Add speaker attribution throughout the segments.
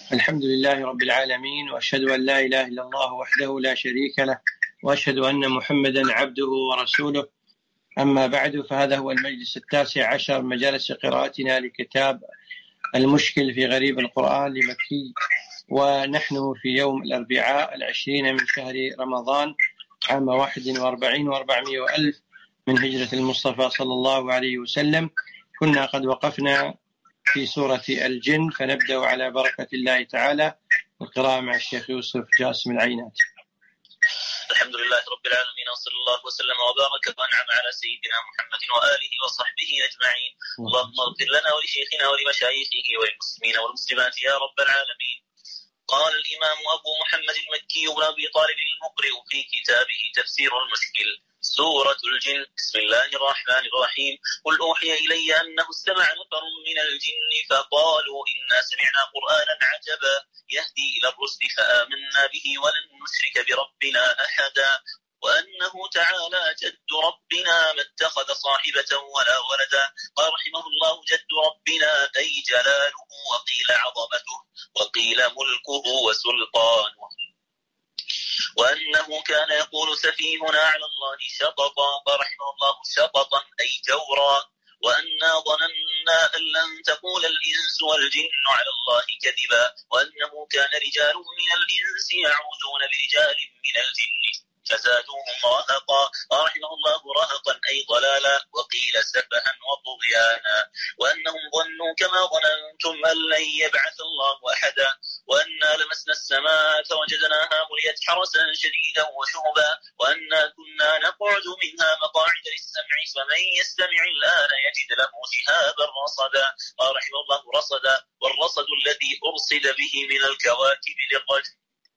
Speaker 1: الحمد لله رب العالمين، وأشهد أن لا إله إلا الله وحده لا شريك له، وأشهد أن محمدا عبده ورسوله. أما بعد، فهذا هو المجلس 19 مجالس قراءتنا لكتاب المشكل في غريب القرآن لمكي، ونحن في يوم الأربعاء 20 من شهر رمضان عام 41 و400 وألف من هجرة المصطفى صلى الله عليه وسلم. كنا قد وقفنا في سورة الجن، فنبدأ على بركة الله تعالى القراءة مع الشيخ يوسف جاسم العينات.
Speaker 2: الحمد لله رب العالمين، وصلى الله وسلم وبارك وانعم على سيدنا محمد وآله وصحبه أجمعين. اللهم اغفر لنا ولشيخنا ولمشايخه وللمسلمين والمسلمات يا رب العالمين. قال الإمام أبو محمد المكي بن أبي طالب المقرئ في كتابه تفسير المشكل سورة الجن: بسم الله الرحمن الرحيم. قل أوحي إلي أنه استمع نفر من الجن فقالوا إنا سمعنا قرآنا عجبا يهدي إلى الرشد فآمنا به ولن نشرك بربنا أحدا وأنه تعالى جد ربنا ما اتخذ صاحبة ولا ولدا. قال رحمه الله: جد ربنا أي جلاله، وقيل عظمته، وقيل ملكه وسلطانه. وأنه كان يقول سفيهنا على الله شططا، فرحمه الله شططا أي جورا. وأنا ظننا أن لن تقول الإنس والجن على الله كذبا، وأنه كان رجال من الإنس يعوذون برجال من الجن فزادوهم رهقا. رحمه الله رهقا أي ضلالا، وقيل سفها وطغيانا. وأنهم ظنوا كما ظننتم أن لن يبعث الله أحدا، وأنا لمسنا السماء فوجدناها مليت حرسا شديدا وشهبا، وأنا كنا نقعد منها مقاعد للسمع فمن يستمع الآن يجد له شهابا رصدا. رحمه الله رصدا، والرصد الذي أرصد به من الكواكب للرجل.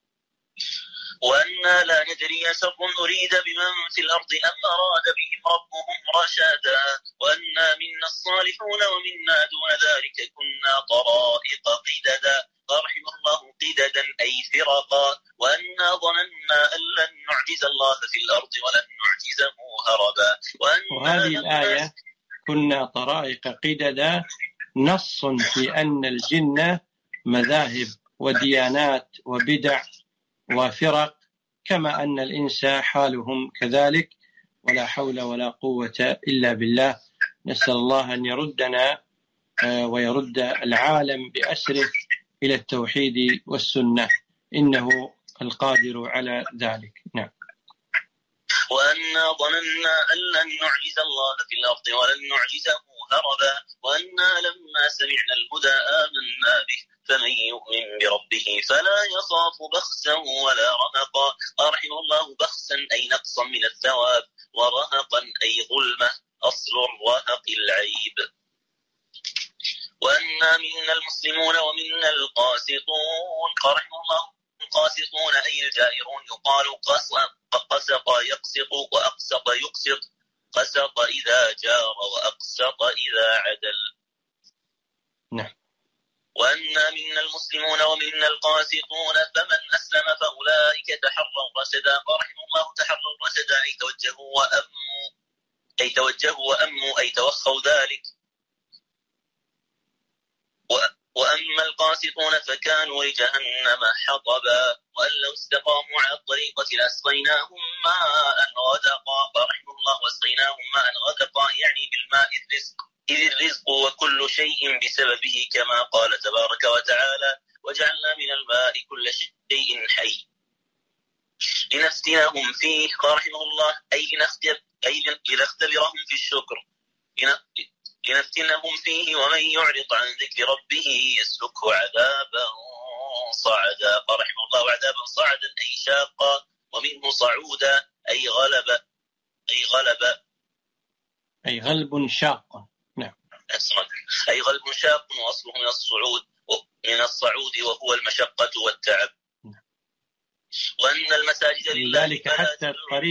Speaker 2: وأنا لا ندري شر أريد بمن في الأرض أم أراد بهم ربهم رشدا. وأنا منا الصالحون ومنا دون ذلك كنا طرائق قددا. رحمه الله قددا أي فرقا. وأنا ظننا أن لن نعجز الله في الأرض ولن نعجزه هربا.
Speaker 1: وهذه الآية كنا طرائق قددا نص في أن الجن مذاهب وديانات وبدع وفرق، كما أن الإنس حالهم كذلك، ولا حول ولا قوة إلا بالله. نسأل الله أن يردنا ويرد العالم بأسره إلى التوحيد والسنة، إنه القادر على ذلك. نعم.
Speaker 2: وأنا ظننا أن لن نعجز الله في الأرض ولن نعجزه هربا، وأنا لما سمعنا الهدى آمنا به فمن يؤمن بربه فلا يخاف بخسا ولا رهقا. رحمه الله بخسا أي نقصا من الثواب، ورهقا أي ظلمة، أصل الرهق العيب. وأنا منا المسلمون ومنا القاسطون. رحمه الله القاسطون أي الجائرون، يقال قسط يقسط وأقسط يقسط، قسط إذا جار وأقسط إذا عدل.
Speaker 1: نعم.
Speaker 2: وأنا منا المسلمون ومنا القاسطون فمن أسلم فأولئك تحروا رشدا. رحمه الله تحروا رشدا أي توجهوا وأموا أي توخوا ذلك. وأما القاسطون فكانوا لجهنم حطبا، وأن لو استقاموا على الطريقة لأسقيناهم ماء غدقا. فرحمه الله واسقيناهم ماء غدقا يعني بالماء الرزق، إذ الرزق وكل شيء بسببه، كما قال تبارك وتعالى: وجعلنا من الماء كل شيء حي لنفتنهم فيه. رحمه الله أي لنختبرهم في الشكر، لنفتنهم فيه. ومن يعرض عن ذكر ربه يسلكه عذابا صعدا. رحمه الله عذابا صعدا أي شاقا، ومنه صعودا أي
Speaker 1: غلب شاق. نعم.
Speaker 2: أي غلب شاق، وأصله من الصعود وهو المشقة والتعب. وأن المساجد لله،
Speaker 1: لذلك حتى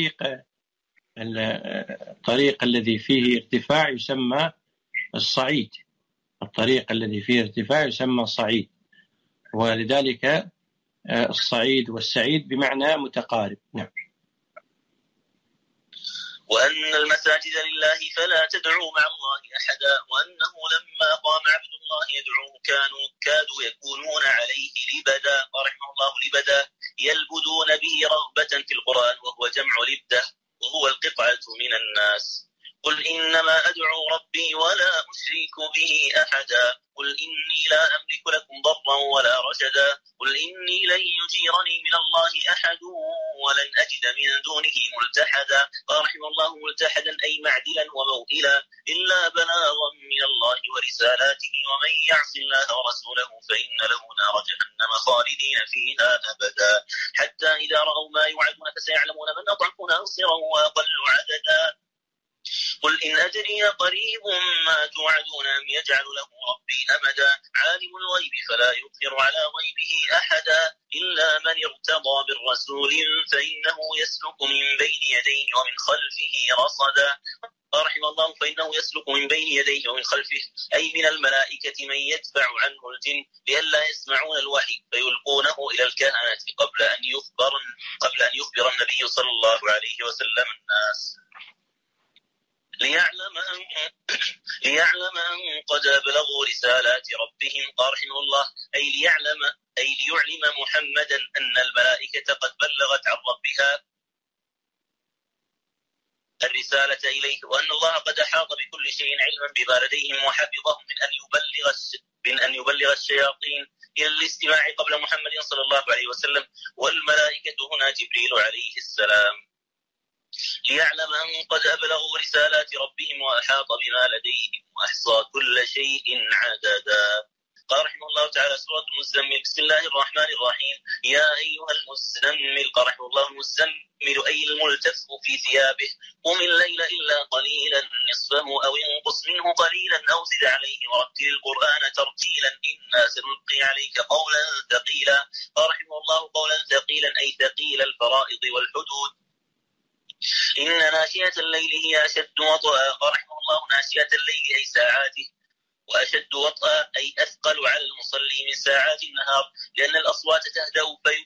Speaker 1: الطريق الذي فيه ارتفاع يسمى الصعيد، الطريق الذي فيه ارتفاع يسمى صعيد، ولذلك الصعيد والسعيد بمعنى متقارب. نعم.
Speaker 2: وأن المساجد لله فلا تدعوا مع الله أحدا، وأنه لما قام عبد الله يدعوه كادوا يكونون عليه لبدا، رحمه الله، لبدا يلبدون به رغبة في القرآن، وهو جمع لبدة وهو القطعة من الناس. قل إنما أدعو ربي ولا أشرك به أحدا، قل إني لا أملك لكم ضرا ولا رشدا، قل إني لن يجيرني من الله أحد ولن أجد من دونه ملتحدا، رحمه الله، ملتحدا أي معدلا وموئلا، إلا بلاغا من الله ورسالاته، ومن يعص الله ورسوله فإن له نار جهنم خالدين فيها أبدا، حتى إذا رأوا ما يوعدون فسيعلمون من أضعف ناصرا وأقل عددا. قل إن أدري قريب ما توعدون أم يجعل له ربي أمدا، عالم الغيب فلا يظهر على غيبه أحدا إلا من ارتضى بالرسول فإنه يسلك من بين يديه ومن خلفه رصدا، رحمه الله، فإنه يسلك من بين يديه ومن خلفه أي من الملائكة من يدفع عنه الجن لئلا يسمعون الوحي فيلقونه إلى الكهنة قبل أن يخبر النبي صلى الله عليه وسلم الناس، ليعلم أن قد أبلغوا رسالات ربهم، رحمه الله، أي ليعلم محمدا أن الملائكة قد بلغت عن ربها الرسالة إليه، وأن الله قد أحاط بكل شيء علما بما لديهم وحفظهم من أن يبلغ الشياطين إلى الاستماع قبل محمد صلى الله عليه وسلم، والملائكة هنا جبريل عليه السلام، ليعلم أن قد أبلغوا رسالات ربهم وأحاط بما لديهم وأحصى كل شيء عددا. قال رحمه الله تعالى سورة المزمل، بسم الله الرحمن الرحيم، يا أيها المزمل، قال رحمه الله، المزمل أي الملتف في ثيابه، قم الليل إلا قليلا نصفه أو انقص منه قليلا أو زد عليه ورتل القرآن ترتيلا إنا سنلقي عليك قولا ثقيلا، قال رحمه الله، قولا ثقيلا أي ثقيل الفرائض والحدود. إن ناشئة الليل هي أشد وطئا، قال رحمه الله، ناشئة الليل أي ساعاته، وأشد وطئا أي أثقل على المصلي من ساعات النهار، لأن الأصوات تهدأ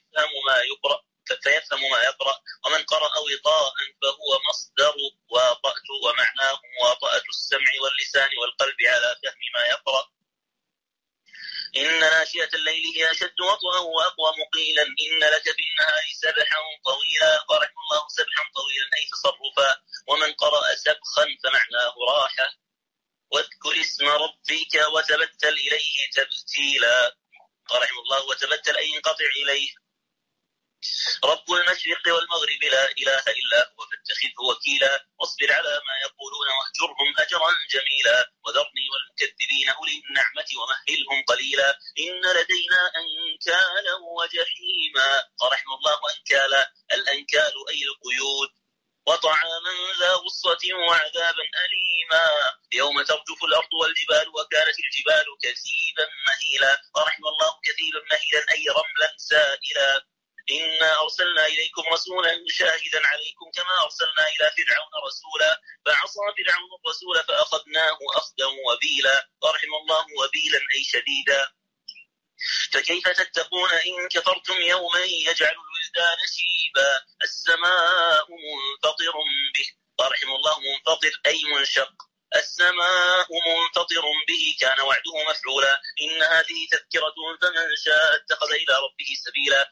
Speaker 2: فيفهم ما يقرأ، ومن قرأ وطاء فهو مصدر واطأت، ومعناه مواطأة السمع واللسان والقلب على فهم ما يقرأ. إن ناشئة الليل هي أشد وطئا وأقوى مقيلا، إن لك في النهار سبحا طويلا، قال رحمه الله، سبحا طويلا أي تصرفا، ومن قرأ سبخا فمعناه راحة. واذكر اسم ربك وتبتل إليه تبتيلا، قال رحمه الله، وتبتل أي انقطع إليه. رب المشرق والمغرب لا إله إلا هو فاتخذه وكيلا، واصبر على ما يقولون واهجرهم أجرا جميلا، وذرني والمكذبين أولي النعمة ومهلهم قليلا، إن لدينا أنكالا وجحيما، قال رحمه الله، أنكالا الأنكال أي القيود، وطعاما ذا غصة وعذابا أليما، يوم ترجف الأرض والجبال وكانت الجبال كثيبا مهيلا، رحم الله، كثيبا مهيلا أي رملا سائلا. إنا أرسلنا إليكم رسولا شاهدا عليكم كما أرسلنا إلى فرعون رسولا فعصى فرعون الرسول فأخذناه أخذا وبيلا، رحم الله، وبيلا أي شديدا. فكيف تتقون إن كفرتم يوما يجعل الولدان شيبا، السماء منفطر به، رحم الله، منفطر أي منشق، السماء منفطر به كان وعده مفعولا، إن هذه تذكرة فمن شاء اتخذ إلى ربه سبيلا،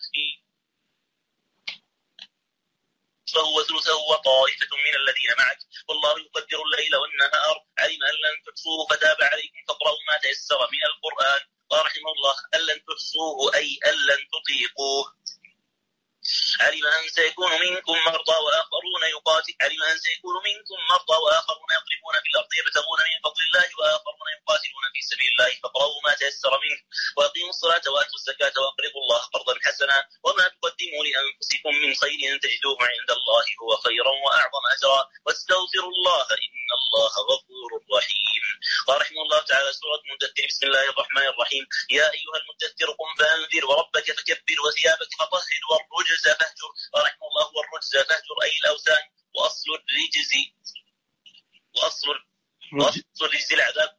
Speaker 2: فهو ثلثه وطائفة من الذين معك، والله يقدر الليل والنهار، علم أن لن تحصوه فتاب عليكم فاقرؤوا ما تيسر من القرآن، ورحمه الله، أن لن تحصوه أي أن لن تطيقوه. علم أن سيكون منكم مرضى وآخرون يضربون في الأرض يبتغون من فضل الله وآخرون يقاتلون في سبيل الله فاقرؤوا ما تيسر منه، وأقيموا الصلاة وآتوا الزكاة وأقرضوا الله قرضا حسنا، وما تقدموا لأنفسكم من خير تجدوه عند الله هو خيرا وأعظم أجرا، واستغفروا الله إن الله غفور رحيم. قال رحمه الله تعالى سورة المدثر، بسم الله الرحمن الرحيم، يا أيها المدثر قم فأنذر وربك فكبر وثيابك فطهر والرجز فاهجر، ورحمه الله، والرجز فاهجر أي الأوثان، وأصل الرجز العذاب،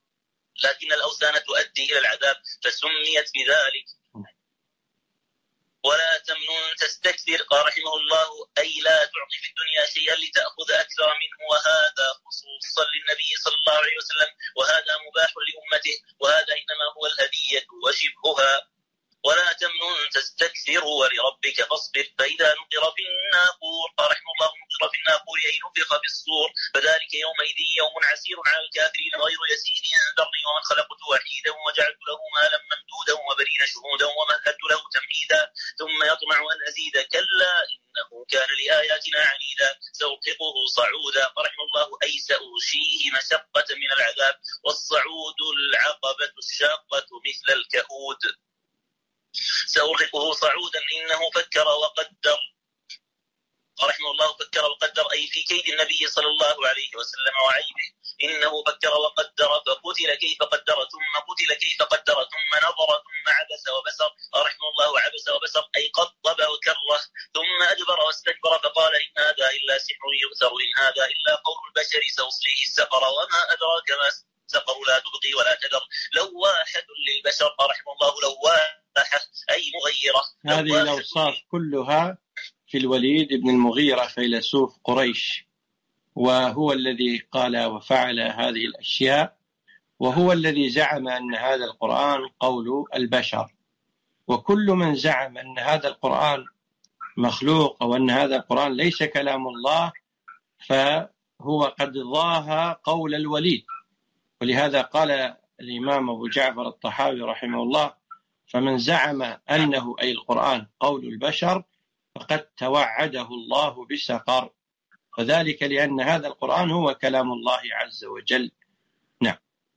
Speaker 2: لكن الأوثان تؤدي إلى العذاب فسميت بذلك. ولا تمنن تستكثر. قال رحمه الله أي لا تعطي في الدنيا شيئا لتأخذ أكثر منه، وهذا خصوصا للنبي صلى الله عليه وسلم، وهذا مباح لأمته، وهذا إنما هو الهدية وشبهها. ولا تمنن تستكثر ولربك فاصبر فإذا نقر في الناقور. قال رحمه الله نقر في الناقور أي نفخ في الصور، فذلك يومئذ يوم عسير على الكافرين غير يسير. ذرني ومن خلقت وحيدا وجعلت له مالا ممدودا وبنين شهودا ومهدت له تمهيدا ثم يطمع أن أزيد كلا إنه كان لآياتنا عنيدا سأرهقه صعودا. فرحم الله أي سأغشيه مشقة من العذاب، والصعود العقبة الشاقة مثل الكهود. سأرهقه صعودا إنه فكر وقدر. رحمه الله فكر وقدر أي في كيد النبي صلى الله عليه وسلم وعيبه. إنه فكر وقدر فقتل كيف قدر ثم قتل كيف قدر ثم نظر ثم عبس وبسر. رحمه الله عبس وبسر أي قطب وكره ثم أدبر واستكبر فقال إن هذا إلا سحر يؤثر، إن هذا إلا قول البشر سأصليه السقر وما أدراك ما سقر لا تبقي ولا تذر لواحة للبشر. رحمه الله لواحة أي مغيرة.
Speaker 1: هذه الأوصاف كلها في الوليد بن المغيرة فيلسوف قريش، وهو الذي قال وفعل هذه الأشياء، وهو الذي زعم أن هذا القرآن قول البشر. وكل من زعم أن هذا القرآن مخلوق أو أن هذا القرآن ليس كلام الله فهو قد ضاهى قول الوليد. ولهذا قال الإمام أبو جعفر الطحاوي رحمه الله فمن زعم أنه أي القرآن قول البشر فقد توعده الله بسقر، وذلك لأن هذا القرآن هو كلام الله عز وجل. نعم.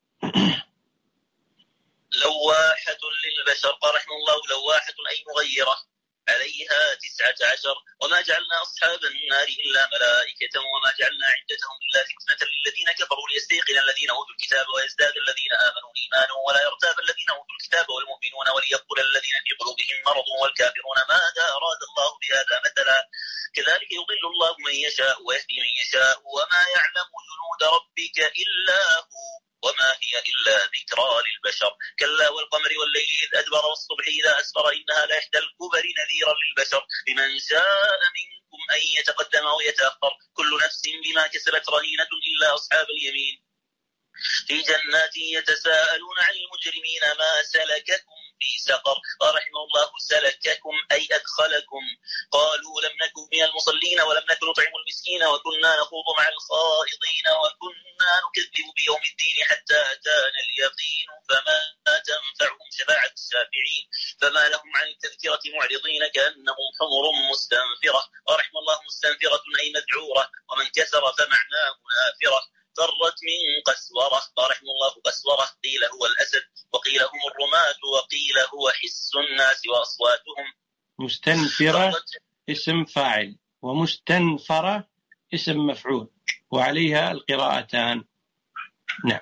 Speaker 2: لواحة للبشر. قال رحمه الله لواحة أي مغيرة عليها 19. وما جعلنا أصحاب النار إلا ملائكة وما جعلنا عدتهم إلا فتنة للذين كفروا ليستيقن الذين أوتوا الكتاب ويزداد الذين آمنوا إيمانا ولا يرتاب الذين أوتوا الكتاب والمؤمنون وليقول الذين في قلوبهم مرض والكافرون ماذا أراد الله بهذا مثلا كذلك يضل الله من يشاء ويهدي من يشاء وما يعلم جنود ربك إلا هو وما هي إلا ذكرى للبشر. كلا والقمر والليل إذ أدبر والصبح إذا أسفر إنها لإحدى الكبر نذيرا للبشر لمن شاء منكم أن يتقدم أو يتأخر كل نفس بما كسبت رهينة إلا أصحاب اليمين في جنات يتساءلون عن المجرمين ما سلككم في سقر. رحمه الله سلككم أي أدخلكم. قالوا لم نكن من المصلين ولم نكن نطعم المسكين وكنا نخوض مع الخائضين وكنا نكذب بيوم الدين حتى أتانا اليقين فما تنفعهم شفاعة الشافعين فما لهم عن التذكرة معرضين كأنهم حمر مستنفرة. رحمه الله مستنفرة أي مذعورة ومن كسر فمعناه نافرة. فرت من قسورة. رحمه الله قسورة قيل هو الأسد وقيل هم الرماة وقيل هو حس الناس وأصواتهم.
Speaker 1: مستنفرة اسم فاعل ومستنفرة اسم مفعول وعليها القراءتان. نعم.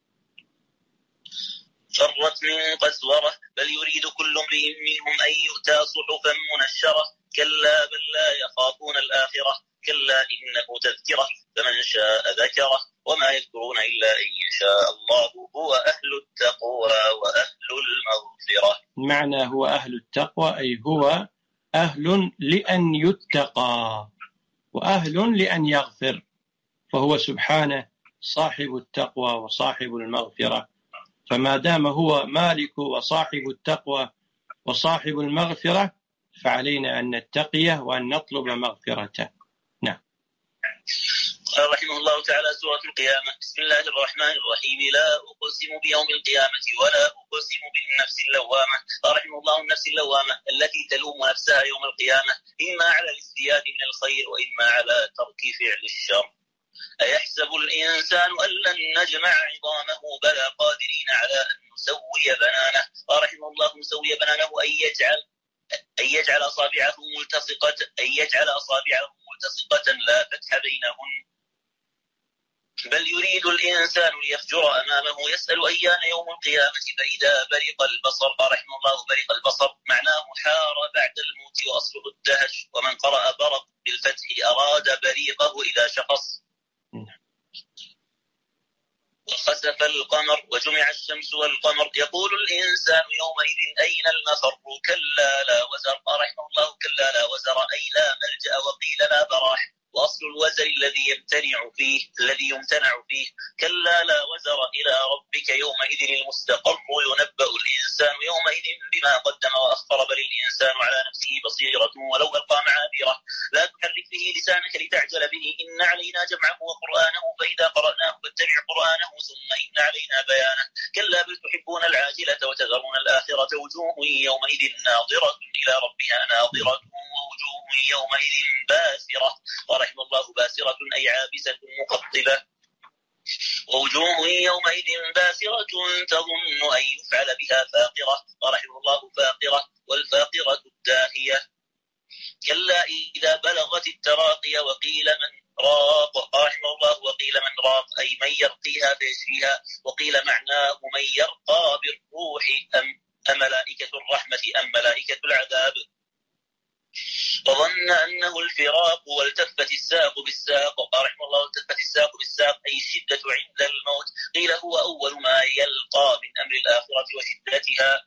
Speaker 2: فرت من قسورة بل يريد كل امرئ منهم أن يؤتى صحفا منشرة كلا بل لا يخافون الآخرة كلا إنه تذكرة فمن شاء ذكره وما يذكرون إلا أن يشاء الله هو أهل التقوى وأهل المغفرة.
Speaker 1: معنى هو أهل التقوى أي هو أهل لأن يتقى وأهل لأن يغفر، فهو سبحانه صاحب التقوى وصاحب المغفرة، فما دام هو مالك وصاحب التقوى وصاحب المغفرة فعلينا أن نتقيه وأن نطلب مغفرته. نعم.
Speaker 2: قال رحمه الله تعالى سورة القيامة بسم الله الرحمن الرحيم لا أقسم بيوم القيامة ولا أقسم بالنفس اللوامة. قال رحمه الله النفس اللوامة التي تلوم نفسها يوم القيامة إما على الازدياد من الخير وإما على ترك فعل الشر. أيحسب الإنسان أن لن نجمع عظامه بلى قادرين على أن نسوي بنانه. قال رحمه الله مسوي بنانه أن يجعل أصابعه ملتصقة لا فتح بينهن بل يريد الإنسان ليفجر أمامه يسأل أيان يوم القيامة فإذا برق البصر. رحمه الله برق البصر معناه حار بعد الموت وأصله الدهش ومن قرأ برق بالفتح أراد بريقه إذا شخص. وخسف القمر وجمع الشمس والقمر يقول الإنسان يومئذ أين المفر كلا لا وزر رحمه الله كلا لا وزر أي لا ملجأ وقيل لا براح وأصل الوزر الذي يمتنع فيه كلا لا وزر إلى ربك يومئذ المستقر ينبأ الإنسان يومئذ بما قدم وأخر بل الإنسان على نفسه بصيرة ولو ألقى معاذيره لا تحرك به لسانك لتعجل به إن علينا جمعه وقرآنه فإذا قرأناه فاتبع قرآنه ثم إن علينا بيانه كلا بل تحبون العاجلة وتذرون الآخرة وجوه يومئذ ناظرة إلى ربها ناظرة ووجوه يومئذ باسرة ورحم الله باسرة أي عابسة مقطبة ووجوه يومئذ باسرة تظن أن يفعل بها فاقرة ورحم الله فاقرة والفاقرة الداهية كلا إذا بلغت التراقي وقيل من راق رحمه الله وقيل من راق أي من يرقيها فيشفيها وقيل معناه من يرقى بالروح أم ملائكة الرحمة أم ملائكة العذاب وظن أنه الفراق والتفت الساق بالساق رحمه الله التفت الساق بالساق أي الشدة عند الموت قيل هو أول ما يلقى من أمر الآخرة وشدتها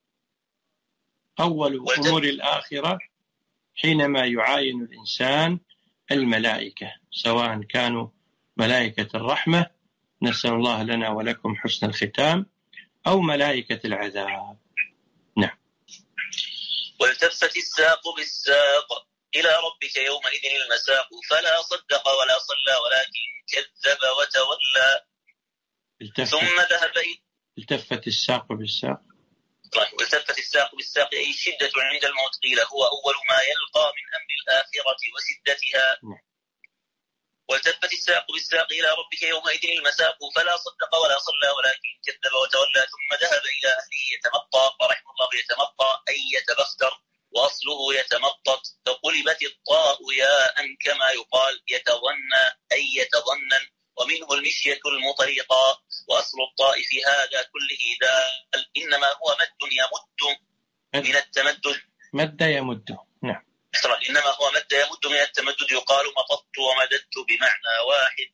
Speaker 1: أول أمور الآخرة حينما يعاين الإنسان الملائكة سواء كانوا ملائكة الرحمة نسأل الله لنا ولكم حسن الختام أو ملائكة العذاب. نعم.
Speaker 2: والتفت الساق بالساق إلى ربك يومئذ المساق فلا صدق ولا صلى ولكن كذب وتولى ثم ذهب
Speaker 1: التفت الساق بالساق
Speaker 2: والتفت الساق بالساق أي الشدة عند الموت قيل هو أول ما يلقى من أمر الآخرة وشدتها والتفت الساق بالساق إلى ربك يومئذ المساق فلا صدق ولا صلى ولكن كذب وتولى ثم ذهب إلى أهله يتمطى ورحمه الله يتمطى أي يتبختر وأصله يتمطط فقلبت الطاء ياء كما يقال يتظنى أي يتظنن ومنه المشية المطرقة وأصل الطاء في هذا كله دال إنما هو مد يمد من التمدد
Speaker 1: مد يمد. نعم.
Speaker 2: إنما هو مد يمد من التمدد يقال مططت ومددت بمعنى واحد.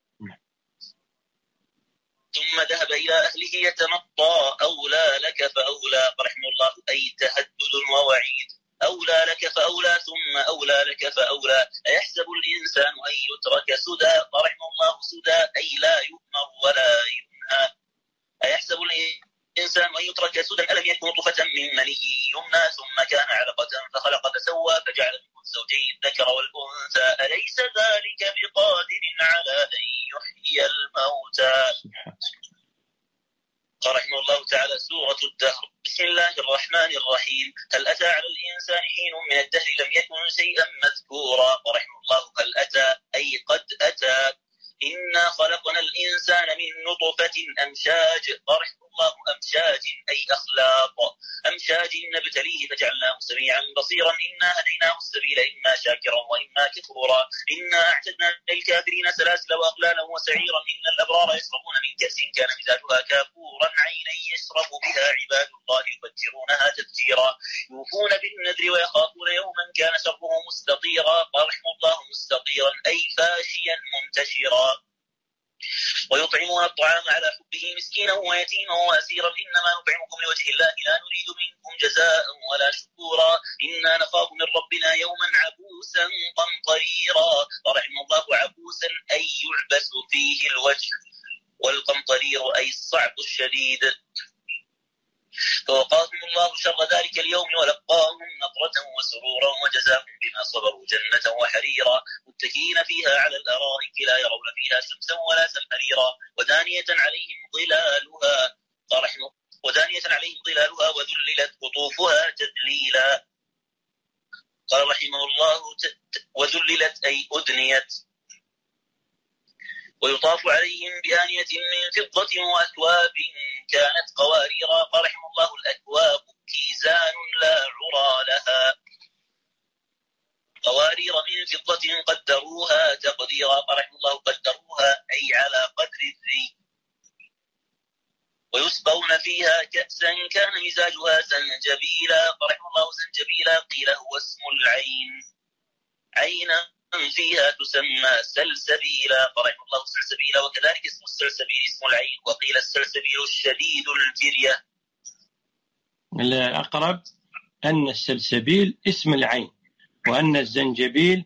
Speaker 2: ثم ذهب إلى أهله يتمطى أولى لك فأولى رحمه الله أي تهدد ووعيد أولى لك فأولى ثم أولى لك فأولى أيحسب الإنسان أن يترك سدى رحمه الله سدى أي لا يؤمر ولا ينهى أيحسب الإنسان أن يترك سدى ألم يكن نطفة من مني يمنى ثم كان علقة فخلق فسوى فجعل منه الزوجين الذكر والأنثى أليس ذلك بقادر على أن يحيي الموتى رحمه الله تعالى. سورة الدهر. بسم الله الرحمن الرحيم. هل أتى على الإنسان حين من الدهر لم يكن شيئا مذكورا رحمه الله هل أتى أي قد أتى. إنا خلقنا الإنسان من نطفة أمشاج رحمه الله أمشاج أي أخلاق أمشاج نبتليه فجعلناه سميعا بصيرا إنا هديناه السبيل إما شاكرا وإما كفورا إنا أعتدنا للكافرين سلاسل وأغلالا وسعيرا إن الأبرار يشربون من كأس كان مزاجها كافورا عينا يشرب بها عباد الله يفجرونها تفجيرا يوفون بالنذر ويخافون يوما كان شره مستطيرا رحمه الله مستطيرا أي فاشيا منتشرا ويطعمون الطعام على حبه مسكينا ويتيما وأسيرا إنما نطعمكم لوجه الله لا نريد منكم جزاء ولا شكورا إنا نخاف من ربنا يوما عبوسا قمطريرا ورحمه الله عبوسا أي يعبس فيه الوجه والقمطرير أي الصعب الشديد فوقاهم الله شر ذلك اليوم ولقاهم نضرة وسرورا وجزاهم بما صبروا جنة وحريرا متكئين فيها على الأرائك لا يرون فيها شمسا ولا زمهريرا ودانية عليهم ظلالها وذللت قطوفها تذليلا. قال رحمه الله وذللت أي أدنيت. ويطاف عليهم بآنية من فضة وأكواب كانت قواريرا رحمه الله الأكواب كيزان لا عرى لها قوارير من فضة قدروها تقديرا رحمه الله قدروها أي على قدر الذي ويسقون فيها كأسا كان مزاجها زنجبيلا رحمه الله زنجبيلا قيل هو اسم العين عينا فيها تسمى سلسبيلا فرحم الله سلسبيلا. وكذلك اسم السلسبيل اسم العين، وقيل السلسبيل الشديد الجرية.
Speaker 1: الأقرب أن السلسبيل اسم العين، وأن الزنجبيل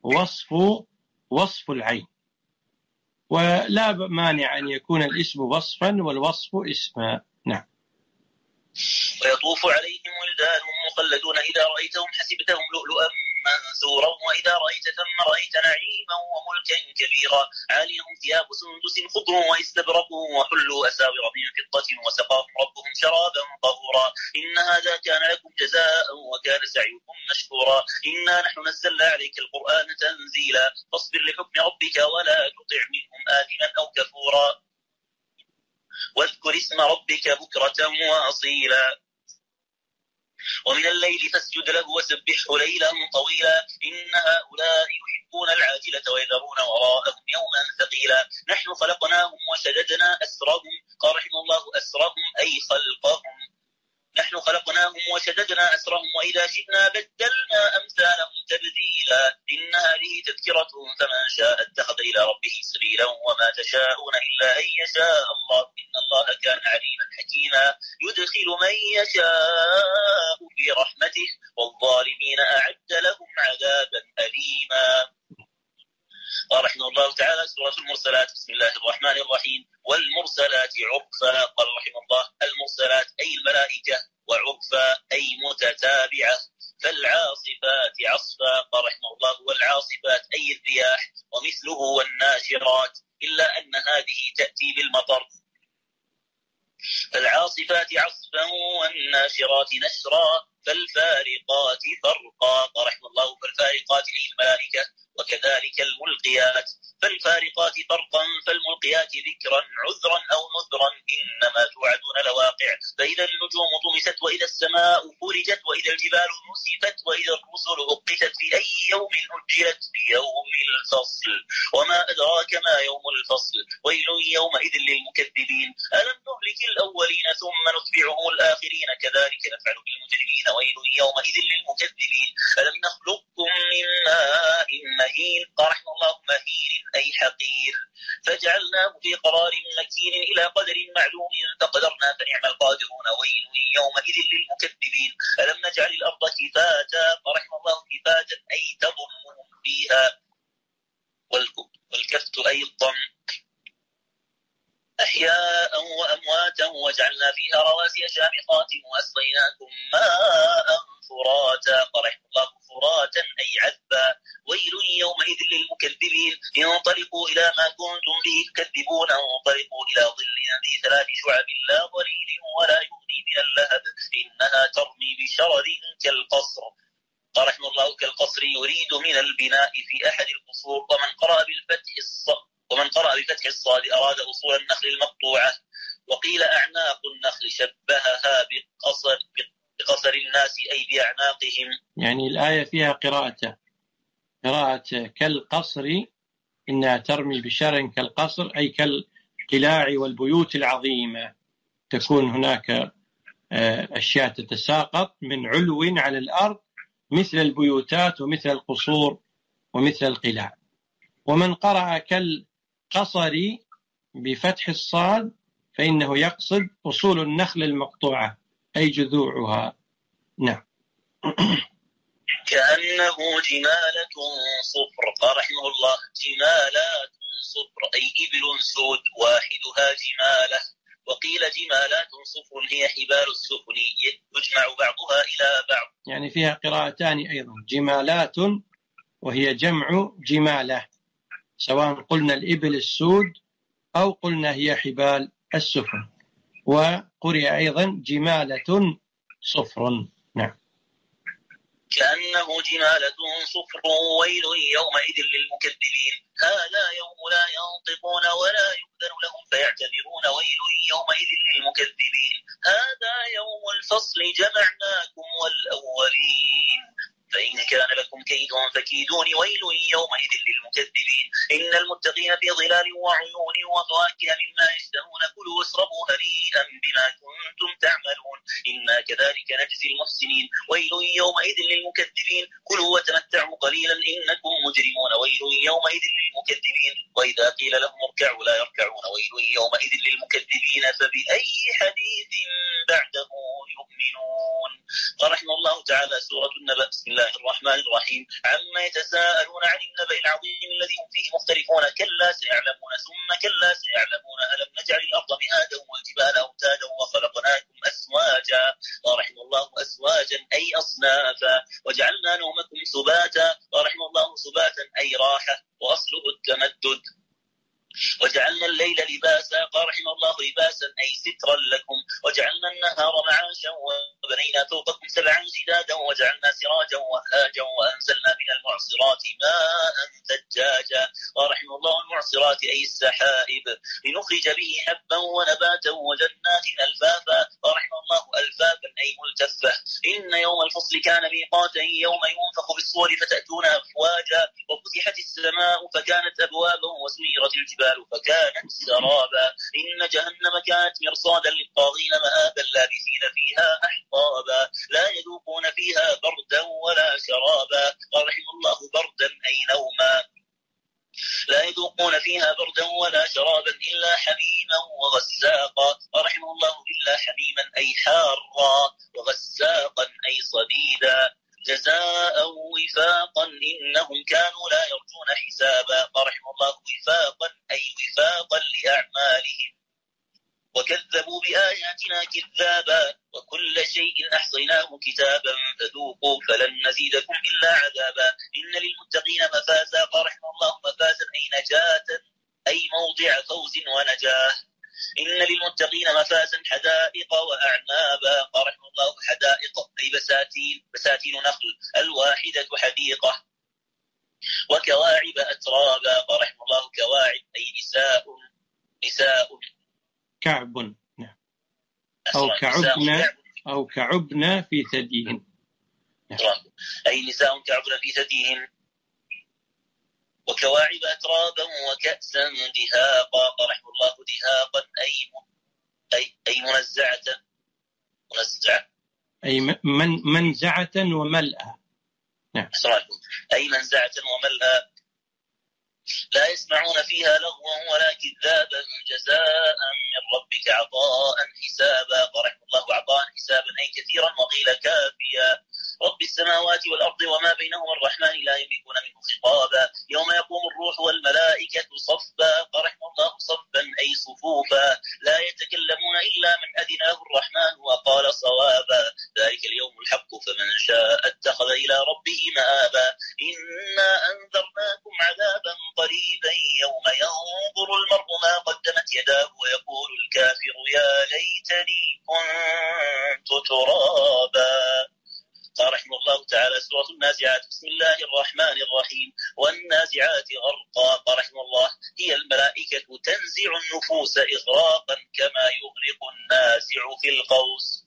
Speaker 1: وصف العين، ولا مانع أن يكون الاسم وصفا والوصف اسما. نعم.
Speaker 2: ويطوف عليهم ولدان مخلدون إذا رأيتهم حسبتهم لؤلؤا منثورا وإذا رأيت ثم رأيت نعيما وملكا كبيرا عاليهم ثياب سندس خضر واستبرق وحلوا أساور من فضة وسقاهم ربهم شرابا طهورا إن هذا كان لكم جزاء وكان سعيكم مشكورا إنا نحن نزلنا عليك القرآن تنزيلا فاصبر لحكم ربك ولا تطع منهم آثما أو كفورا واذكر اسم ربك بكرة وأصيلا ومن الليل فاسجد له وسبحه ليلا طويلا إن هؤلاء يحبون العاجلة ويذرون وراءهم يوما ثقيلا نحن خلقناهم وشددنا أسرهم قال رحمه الله أسرهم أي خلقهم نحن خلقناهم وشددنا أسرهم وإذا شئنا بدلنا أمثالهم تبديلا إن هذه تذكرة فمن شاء اتخذ إلى ربه سبيلا وما تشاءون إلا أن يشاء الله إن الله كان عليما حكيما يدخل من يشاء في رحمته والظالمين أعد لهم عذابا أليما. قال رحمه الله تعالى سورة المرسلات بسم الله الرحمن الرحيم والمرسلات عرفا قال رحمه الله المرسلات أي الملائكة وعرفا أي متتابعة فالعاصفات عصفا قال رحمه الله والعاصفات أي الرياح ومثله والناشرات إلا أن هذه تأتي بالمطر فالعاصفات عصفا والناشرات نشرا فالفارقات فرقا قال رحمه الله فالفارقات أي الملائكة وكذلك الملقيات فالفارقات فرقا فالملقيات ذكرا عذرا أو نذرا إنما توعدون لواقع فإذا النجوم طمست وإذا السماء فرجت وإذا الجبال نسفت وإذا الرسل أقتت في أي يوم أجلت بيوم الفصل وما أدراك ما يوم الفصل ويل يومئذ للمكذبين ألم نهلك الأولين ثم نتبعهم الآخرين كذلك نفعل بالمجرمين ويل يومئذ للمكذبين ألم نخلقكم من ماء مهين قال رحمه الله مهين أي حقير فجعلناه في قرار مكين إلى قدر معلوم فقدرنا فنعم القادرون ويل يومئذ للمكذبين ألم نجعل الأرض كفاتا قال رحمه الله كفاتا أي تضمهم فيها والكفت أي الضم أحياء وأمواتا وجعلنا فيها رواسي شامخات وأسقيناكم ماء فراتا قال رحمه الله فراتا أي عذبا ويل يومئذ للمكذبين انطلقوا إلى ما كنتم به تكذبون انطلقوا إلى ظل ذي 3 شعب لا ظليل ولا يغني من اللهب إنها ترمي بشرر كالقصر قال رحمه الله كالقصر يريد من البناء في أحد القصور ومن قرأ بفتح الصاد أراد أصول النخل المقطوعة وقيل أعناق النخل شبهها بقصر الناس أي بأعناقهم.
Speaker 1: يعني الآية فيها قراءة كالقصر إنها ترمي بشر كالقصر أي كالقلاع والبيوت العظيمة تكون هناك أشياء تتساقط من علو على الأرض مثل البيوتات ومثل القصور ومثل القلاع. ومن قرأ كالقصر بفتح الصاد فإنه يقصد أصول النخل المقطوعة أي جذوعها. نعم.
Speaker 2: كأنه جمالة صفر قال رحمه الله جمالات صفر أي إبل سود واحدها جمالة وقيل جمالات صفر هي حبال السفن يجمع بعضها إلى بعض.
Speaker 1: يعني فيها قراءتان أيضا جمالات وهي جمع جمالة سواء قلنا الإبل السود أو قلنا هي حبال السفن وقرئ أيضا جمالة صفر. نعم.
Speaker 2: كأنه جمالة صفر ويل يومئذ للمكذبين هذا يوم لا ينطقون ولا يؤذن لهم فيعتذرون ويل يومئذ للمكذبين هذا يوم الفصل جمعناكم والأولين فإن كان لكم كيد فكيدون ويل يومئذ للمكذبين إن المتقين في ظلال وعيون وفواكه مما يشتهون كلوا واشربوا هنيئا بما كنتم تعملون إنا كذلك نجزي المحسنين ويل يومئذ للمكذبين كلوا وتمتعوا قليلا إنكم مجرمون ويل يومئذ للمكذبين وإذا قيل لهم اركعوا لا يركعون ويل يومئذ للمكذبين فبأي حديث بعده يؤمنون. رحمه الله تعالى سورة النبأ. بسم الله الرحمن الرحيم. عما يتساءلون عن النبأ العظيم الذي هم فيه مختلفون كلا سيعلمون ثم كلا سيعلمون ألم نجعل الأرض مهادا والجبال أوتادا وخلقناكم أزواجا. ورحمه الله أزواجا أي أصنافا وجعلنا نومكم سباتا. ورحمه الله سباتا أي راحة وأصله التمدد. وجعلنا الليل لباسا. قال رحمه الله لباسا أي سترا لكم. وجعلنا النهار معاشا وبنينا فوقكم سبعا شدادا وجعلنا سراجا وهاجا وأنزلنا من المعصرات ماء ثجاجا. قال رحمه الله المعصرات أي السحائب لنخرج به حبا ونباتا وجنات ألفافا. قال رحمه الله ألفافا أي ملتفة. إن يوم الفصل كان ميقاتا يوم ينفخ في الصور فتأتون أفواجا وفتحت السماء فكانت أبوابا وسيرت الجبال فكانت سرابا. إن جهنم كانت مرصادا للطاغين مآبا لابثين فيها أحقابا لا يذوقون فيها بردا ولا شرابا. قال رحمه الله بردا أي نوما لا يذوقون فيها بردا ولا شرابا إلا حميما وغساقا. ورحمه الله إلا حميما أي حارا وغساقا أي صديدا جزاء وفاقا إنهم كانوا لا يرجون حسابا. ورحمه الله وفاقا أي وفاقا لأعمالهم وكذبوا بآياتنا كذابا وكل شيء أحصيناه كتابا فذوقوا فلن نزيدكم إلا عذابا. إن للمتقين مفازا. قال رحمه الله مفازا أي نجاة أي موضع فوز ونجاه. إن للمتقين مفازا حدائق وأعنابا. قال رحمه الله حدائق أي بساتين نخل الواحدة حديقة وكواعب أترابا. قال رحمه الله كواعب أي نساء
Speaker 1: كعب أو كعبنا في ثديهن
Speaker 2: أي نساء كعبنا في ثديهن وكواعب أترابا وكأسا دهاقا. قال رحمه الله دهاقا أي منزعة
Speaker 1: أي منزعة وملأة.
Speaker 2: أي منزعة وملأة لا يسمعون فيها لغوا ولا كذابا جزاء من ربك عطاء حسابا. قال رحمه الله عطاء حسابا أي كثيرا وقيل كافيا. رب السماوات والأرض وما بينهما الرحمن لا يملكون منه خطابا. يوم يقوم الروح والملائكة صفا. قال رحمه الله صفا أي صفوفا لا يتكلمون إلا من أذنه الرحمن وقال صوابا. ذلك اليوم الحق فمن شاء اتخذ إلى ربه مآبا. إنا أنذرناكم عذابا قريبا يوم ينظر المرء ما قدمت يداه ويقول الكافر يا ليتني كنت ترابا. قال رحمه الله تعالى سورة النازعات. بسم الله الرحمن الرحيم. والنازعات غرقا. قال رحمه الله هي الملائكة تنزع النفوس إغراقا كما يغرق النازع في القوس.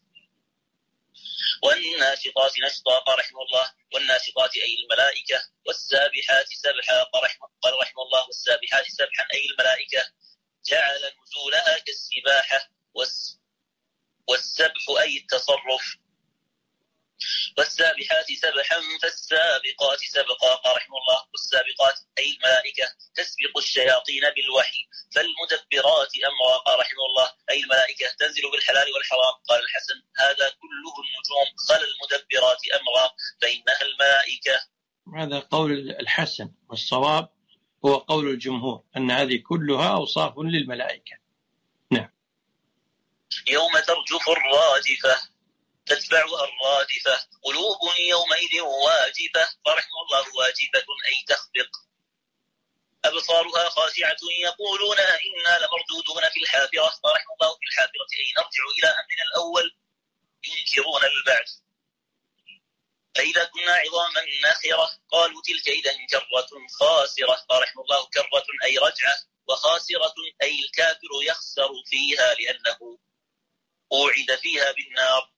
Speaker 2: والناشطات نشطا. قال رحمه الله والناشطات أي الملائكة. والسابحات سبحا. قال رحمه الله والسابحات سبحا أي الملائكة جعل نزولها كالسباحة. والسبح أي التصرف. والسابحات سبحا فالسابقات سبقا. قال رحمه الله والسابقات أي الملائكة تسبق الشياطين بالوحي فالمدبرات أمرا. قال رحمه الله أي الملائكة تنزل بالحلال والحرام. قال الحسن هذا كله النجوم خل المدبرات أمرا فإنها الملائكة.
Speaker 1: هذا قول الحسن والصواب هو قول الجمهور أن هذه كلها أوصاف للملائكة. نعم.
Speaker 2: يوم ترجف الراجفة تتبعها الرادفة قلوب يومئذ واجفة. فرحمه الله واجفة أي تخفق أبصارها خاشعة يقولون إنا لمردودون في الحافرة. فرحمه الله في الحافرة أي نرجع إلى أمرنا الأول ينكرون البعث. فإذا كنا عظاما نخرة قالوا تلك إذا كرة خاسرة. فرحمه الله كرة أي رجعة وخاسرة أي الكافر يخسر فيها لأنه أوعد فيها بالنار.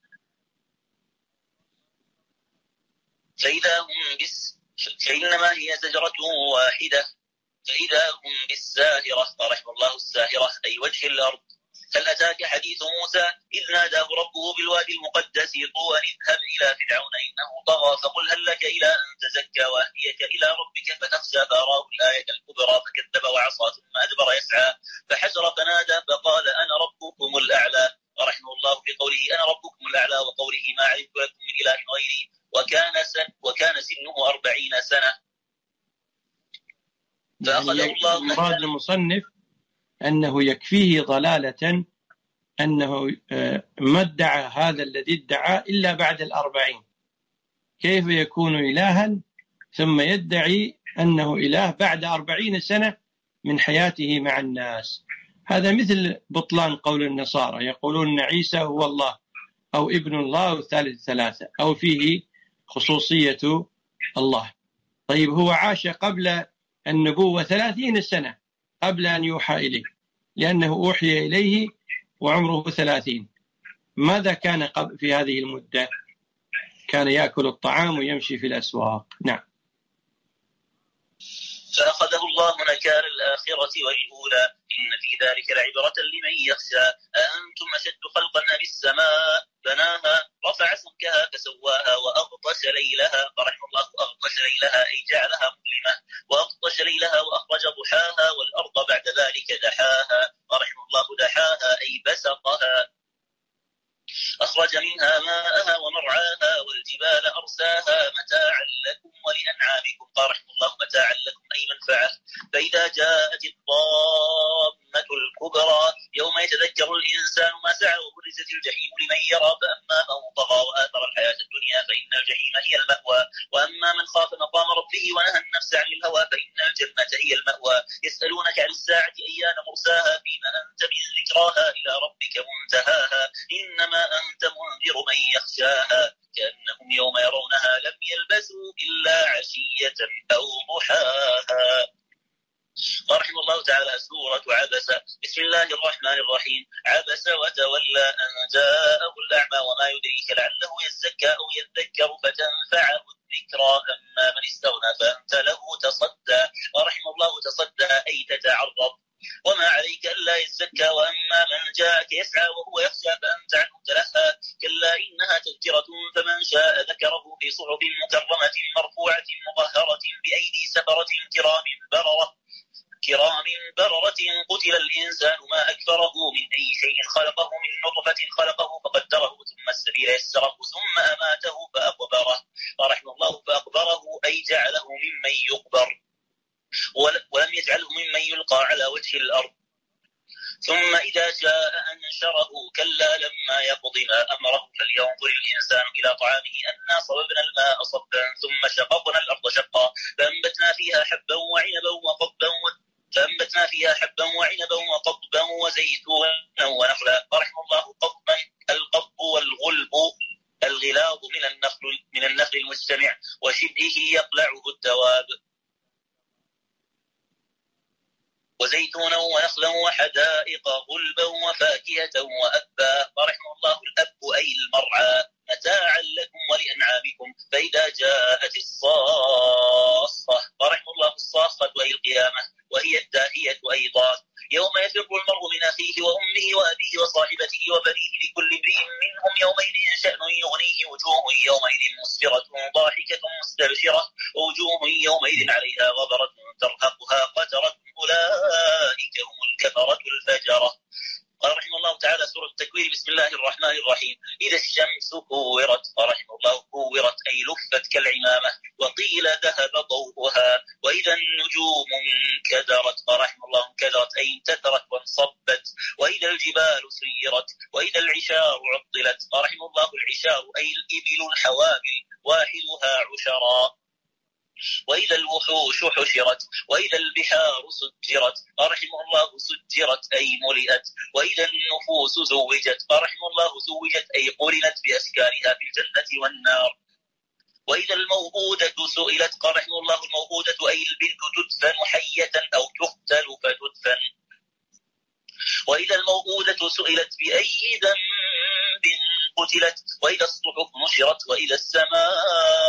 Speaker 2: فإنما هي زجرة واحدة فإذا هم بالساهرة. رحمه الله الساهرة أي وجه الأرض هل أتاك حديث موسى إذ ناداه ربه بالوادي المقدس طوى اذهب إلى فرعون إنه طغى فقل هل لك إلى أن تزكى وأهديك إلى ربك فتخشى فأراه الآية الكبرى فكذب وعصى ثم أدبر يسعى فحشر فنادى فقال أنا ربكم الأعلى ورحمه الله بقوله أنا ربكم الأعلى وقوله ما علمت لكم من إله غيري وكان سنه 40 سنة فأخذه الله.
Speaker 1: مراد المصنف أنه يكفيه ضلالة أنه ما ادعى هذا الذي ادعى إلا بعد 40. كيف يكون إلها ثم يدعي أنه إله بعد 40 سنة من حياته مع الناس؟ هذا مثل بطلان قول النصارى، يقولون أن عيسى هو الله أو ابن الله أو ثالث ثلاثة أو فيه خصوصية الله. طيب هو عاش قبل النبوة 30 سنة قبل أن يوحى إليه، لأنه أوحي إليه وعمره 30. ماذا كان في هذه المدة؟ كان يأكل الطعام ويمشي في الأسواق. نعم.
Speaker 2: فأخذه الله نكال الآخرة والأولى إن في ذلك لعبرة لمن يخشى أأنتم أشد خلقا أم السماء بناها رفع سمكها فسواها وأغطش ليلها فرحم الله أغطش ليلها أي جعلها مظلمة وأغطش ليلها وأخرج ضحاها والأرض بعد ذلك دحاها فرحم الله دحاها أي بسطها أخرج منها ماءها ومرعاها والجبال أرساها متاعا لكم ولأنعامكم فرحم الله متاعا لكم أي منفعة. فإذا جاءت الطامة الكبرى يوم يتذكر الإنسان ما سعى وبرزت الجحيم لمن يرى فأما من طغى وآثر الحياة الدنيا فإن الجحيم هي المأوى وأما من خاف مقام ربه ونهى النفس عن الهوى فإن الجنة هي المأوى. يسألونك عن الساعة أيان مرساها فيما أنت من ذكراها إلى ربك منتهاها إنما أنت منذر من يخشاها كأنهم يوم يرونها لم يلبثوا إلا عشية أو ضحاها. رحمه الله تعالى سورة عبس. بسم الله الرحمن الرحيم. عبس وتولى أن جاءه الأعمى وما يدريك لعله يزكى أو يذكر فتنفعه الذكرى أما من استغنى فأنت له تصدى. ورحمه الله تصدى أي تتعرض وما عليك ألا يزكى وأما من جاءك يسعى وهو يخشى فأنت عنه تلهى كلا إنها تذكرة فمن شاء ذكره في صحف مكرمة مرفوعة مطهرة بأيدي سفرة كرام بررة. قتل الإنسان ما أكفره من أي شيء خلقه من نطفة خلقه فقدره ثم السبيل يسره ثم أماته فأقبره فرحمه الله فأقبره أي جعله ممن يقبر ولم يجعله ممن يلقى على وجه الأرض. ثم إذا شاء أنشره كلا لما يقض ما أمره فلينظر الإنسان إلى طعامه أنا صببنا الماء صبا ثم شققنا الأرض شقا فأنبتنا فيها حبا وعنبا وقضبا وزيتونا ونخلا فرحم الله قضبا القضب والغلب الغلاظ من النخل المجتمع وشبهه يقلعه الدواب وزيتونا ونخلا وحدائق غلبا وفاكهة وأبا فرحم الله الأب أي المرعى متاعا لكم ولأنعامكم. فإذا جاءت الصاخة فرحم الله الصاخة أي القيامة وهي الداهية أيضا يوم يفر المرء من أخيه وأمه وأبيه وصاحبته وبنيه لكل امرئ منهم يومئذ شأن يغنيه وجوه يومئذ مسفرة ضاحكة مستبشرة وجوه يومئذ عليها غبرة ترهقها قترة أولئك هم الكفرة الفجرة. قال رحمه الله تعالى سورة التكوير. بسم الله الرحمن الرحيم. إذا الشمس كورت فرحمه الله كورت أي لفت كالعمامة وقيل ذهب ضوءها وإذا النجوم انكدرت فرحمه الله انكدرت أي انتثرت وانصبت وإذا الجبال سيرت وإذا العشار عطلت فرحمه الله العشار أي الإبل الحوامل واحدها عشرا وإذا الوحوش حشرت وإذا البحار سجرت فرحمه الله سجرت أي ملئت وإذا النفوس زوجت فرحمه الله زوجت أي قرنت بأشكالها في الجنة والنار وإذا الموءودة سئلت فرحمه الله الموءودة أي البنت تدفن حية أو تقتل فتدفن وإذا الموءودة سئلت بأي ذنب قتلت وإذا الصحف نشرت وإذا السماء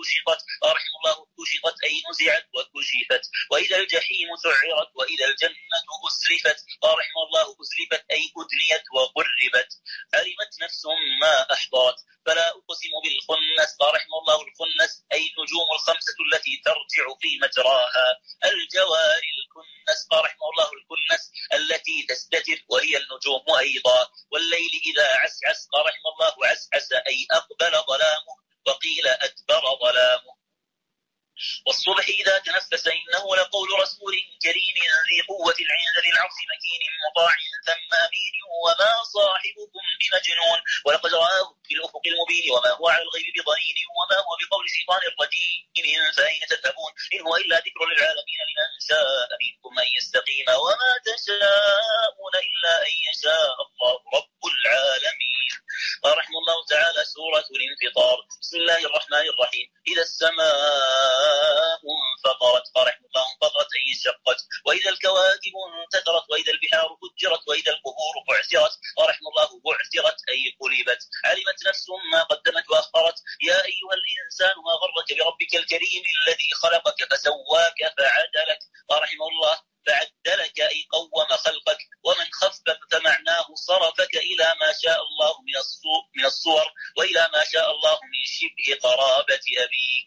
Speaker 2: كشطت رحمه الله كشطت أي نزعت وكشفت. وإذا الجحيم سعرت وإذا الجنة أسرفت رحمه الله أسرفت أي أدنيت وقربت. علمت نفس ما أحضرت. فلا أقسم بالخنس رحمه الله الخنس أي النجوم الخمسة التي ترجع في مجراها. الجوار الكنس رحمه الله الكنس التي تستتر وهي النجوم أيضا. والليل إذا عسعس رحمه الله عسعس أي أقبل ظلامه وقيل أدبر ظلامه. والصبح إذا تنفس إنه لقول رسول كريم ذي قوة عند ذي العرش مكين مطاع ثم أمين وما صاحبكم بمجنون ولقد رآه في الأفق المبين وما هو على الغيب بضنين وما هو بقول شيطان رجيم فأين تذهبون إن هو إلا ذكر للعالمين لمن شاء منكم أن يستقيم وما تشاءون إلا أن يشاء الله رب العالمين. رحمه الله تعالى سورة الانفطار. بسم الله الرحمن الرحيم. إذا السماء انفطرت رحمه الله انفطرت أي انشقت. وإذا الكواكب انتثرت وإذا البحار فجرت وإذا القبور بعثرت رحمه الله بعثرت أي قلبت. علمت نفس ما قدمت وأخرت. يا أيها الإنسان ما غرك بربك الكريم الذي خلقك فسواك فعدلك رحمه الله فعدلك أي قوم خلقك. ومن خفف فمعناه صرفك إلى ما شاء الله من الصور وإلى ما شاء الله من شبه قرابة أبيك.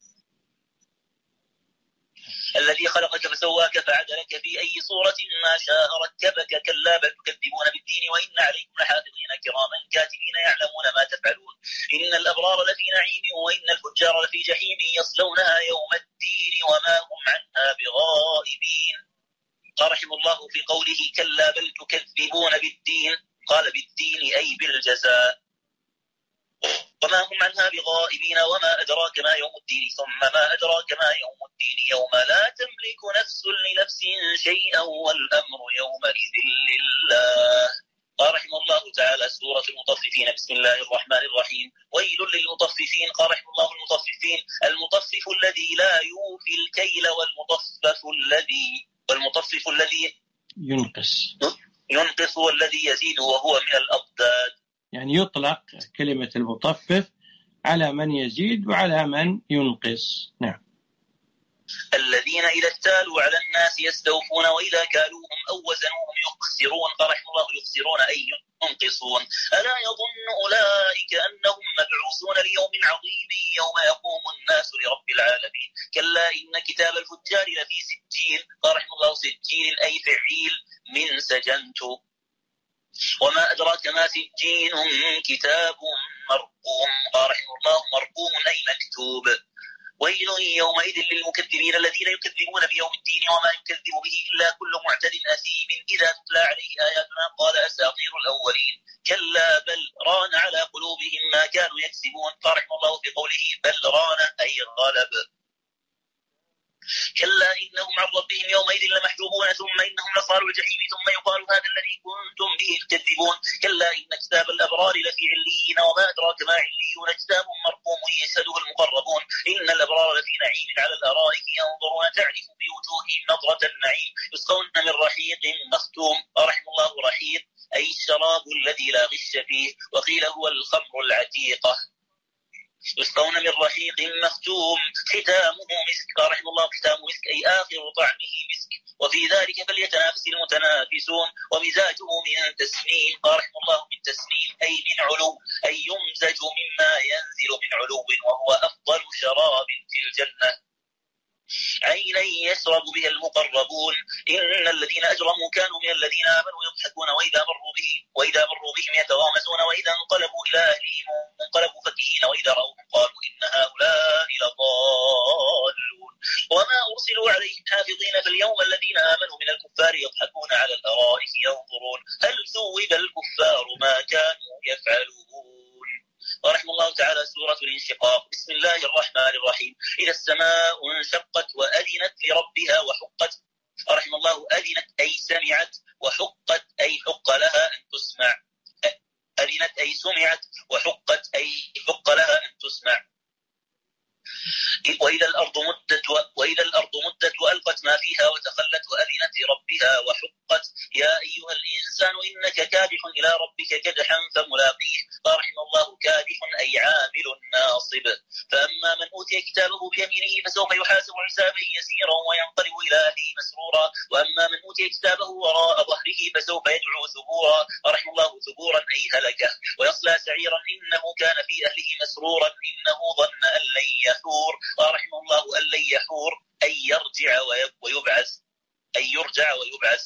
Speaker 2: الذي خلقك فسواك فعدلك في أي صورة ما شاء ركبك. كلا بل تكذبون بالدين وإن عليكم لحافظين كراما كاتبين يعلمون ما تفعلون. إن الأبرار لفي نعيم وإن الفجار لفي جحيم يصلونها يوم الدين وما هم عنها بغائبين. رحمه الله في قوله كلا بل تكذبون بالدين قال بالدين أي بالجزاء وما هم عنها بغائبين. وما أدراك ما يوم الدين ثم ما أدراك ما يوم الدين يوم لا تملك نفس لنفس شيئا والأمر يومئذ لله. قال رحمه الله تعالى سورة المطففين. بسم الله الرحمن الرحيم. ويل للمطففين. قال رحمه الله المطففين المطفف الذي لا يوفي الكيل والمطفف الذي ينقص والذي يزيد وهو من الأضداد.
Speaker 1: يعني يطلق كلمة المطفف على من يزيد وعلى من ينقص. نعم.
Speaker 2: الذين إذا اكتالوا على الناس يستوفون وإذا كالوهم أو وزنوهم يخسرون. فرحم الله يخسرون أي ينقصون. ألا يظن أولئك أنهم مبعوثون ليوم عظيم يوم يقوم الناس لرب العالمين. كلا إن كتاب الفجار لفي سجين. فرحم الله سجين أي فعيل من سجنت. وما أدراك ما سجين كتاب مرقوم. رحمه الله مرقوم أي مكتوب. ويل يومئذ للمكذبين الذين يكذبون بيوم الدين وما يكذب به إلا كل معتد أثيم إذا تتلى عليه آياتنا قال أساطير الأولين. كلا بل ران على قلوبهم ما كانوا يكسبون. فرحمه الله في قوله بل ران أي غلب. كلا إنهم عن ربهم يومئذ لمحجوبون ثم إنهم لصالوا الجحيم ثم يقال هذا الذي كنتم به تكذبون. كلا إن كتاب الأبرار لفي عليين وما أدراك ما عليون كتاب مرقوم يشهده المقربون. إن الأبرار لفي نعيم على الأرائك ينظرون تعرف في وجوههم نظرة النعيم يسقون من رحيق مختوم. رحم الله رحيق أي الشراب الذي لا غش فيه وقيل هو الخمر العتيقة. يسقون من رحيق مختوم ختامه مسك. رحم الله ختامه مسك أي آخر طعمه مسك وفي ذلك فليتنافس المتنافسون. ومزاجه من تسنيم. رحم الله من تسنيم أي من علو أي يمزج مما ينزل من علو وهو أفضل شراب في الجنة. عينا يشرب بها المقربون. إن الذين أجرموا كانوا من الذين آمنوا يضحكون وإذا مروا بهم يتغامزون وإذا انقلبوا إلى أهلهم انقلبوا فكهين وإذا رأوهم قالوا إن هؤلاء لضالون. وما أرسلوا عليهم حافظين فاليوم الذين آمنوا من الكفار يضحكون على الأرائك ينظرون هل ثوب الكفار ما كانوا يفعلون. ورحم الله تعالى سورة الانشقاق. بسم الله الرحمن الرحيم. إذا السماء انشقت وأذنت لربها وحقت. رحم الله أذنت أي سمعت وحقت أي حق لها أن تسمع. أذنت أي سمعت وحقت أي حق لها أن تسمع. وإذا الأرض مدت وألقت ما فيها وتخلت وأذنت لربها وحقت. يا أيها الإنسان إنك كادح إلى ربك كدحا فملاقيه. فرحم الله كادح أي عامل ناصب. فأما وأما من أوتي كتابه بيمينه فسوف يحاسب حسابا يسيرا وينقلب إلى أهله مسرورا وأما من أوتي كتابه وراء ظهره فسوف يدعو ثبورا رحم الله ثبورا أي هلكه ويصلى سعيرا إنه كان في أهله مسرورا إنه ظن أن لن يحور رحم الله أن لن يحور أي يرجع ويبعث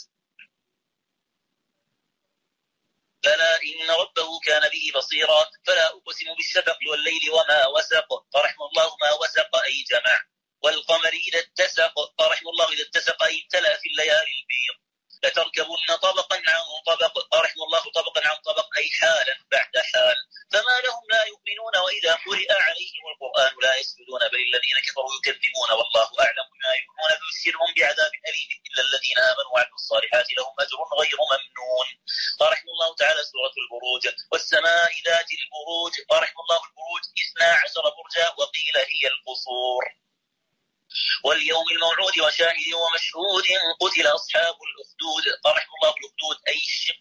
Speaker 2: بلى إن ربه كان به بصيرا فلا أقسم بالشفق والليل وما وسق رحم الله ما وسق أي جمع والقمر إذا اتسق رحم الله إذا اتسق أي امتلأ في الليالي البيض لتركبن طبقا عن طبق رحم الله طبقا عن طبق أي حالا بعد حال فما لهم لا يؤمنون وإذا قرئ عليهم القرآن لا يسجدون بل الذين كفروا يكذبون والله أعلم بما يؤمنون فبشرهم بعذاب أليم إلا الذين آمنوا وعملوا الصالحات لهم أجر غير ممنون رحم الله تعالى سورة البروج والسماء ذات البروج رحم الله البروج 12 برجا وقيل هي القصور واليوم الموعود وشاهد ومشهود قتل أصحاب الأخدود رحم الله الأخدود أي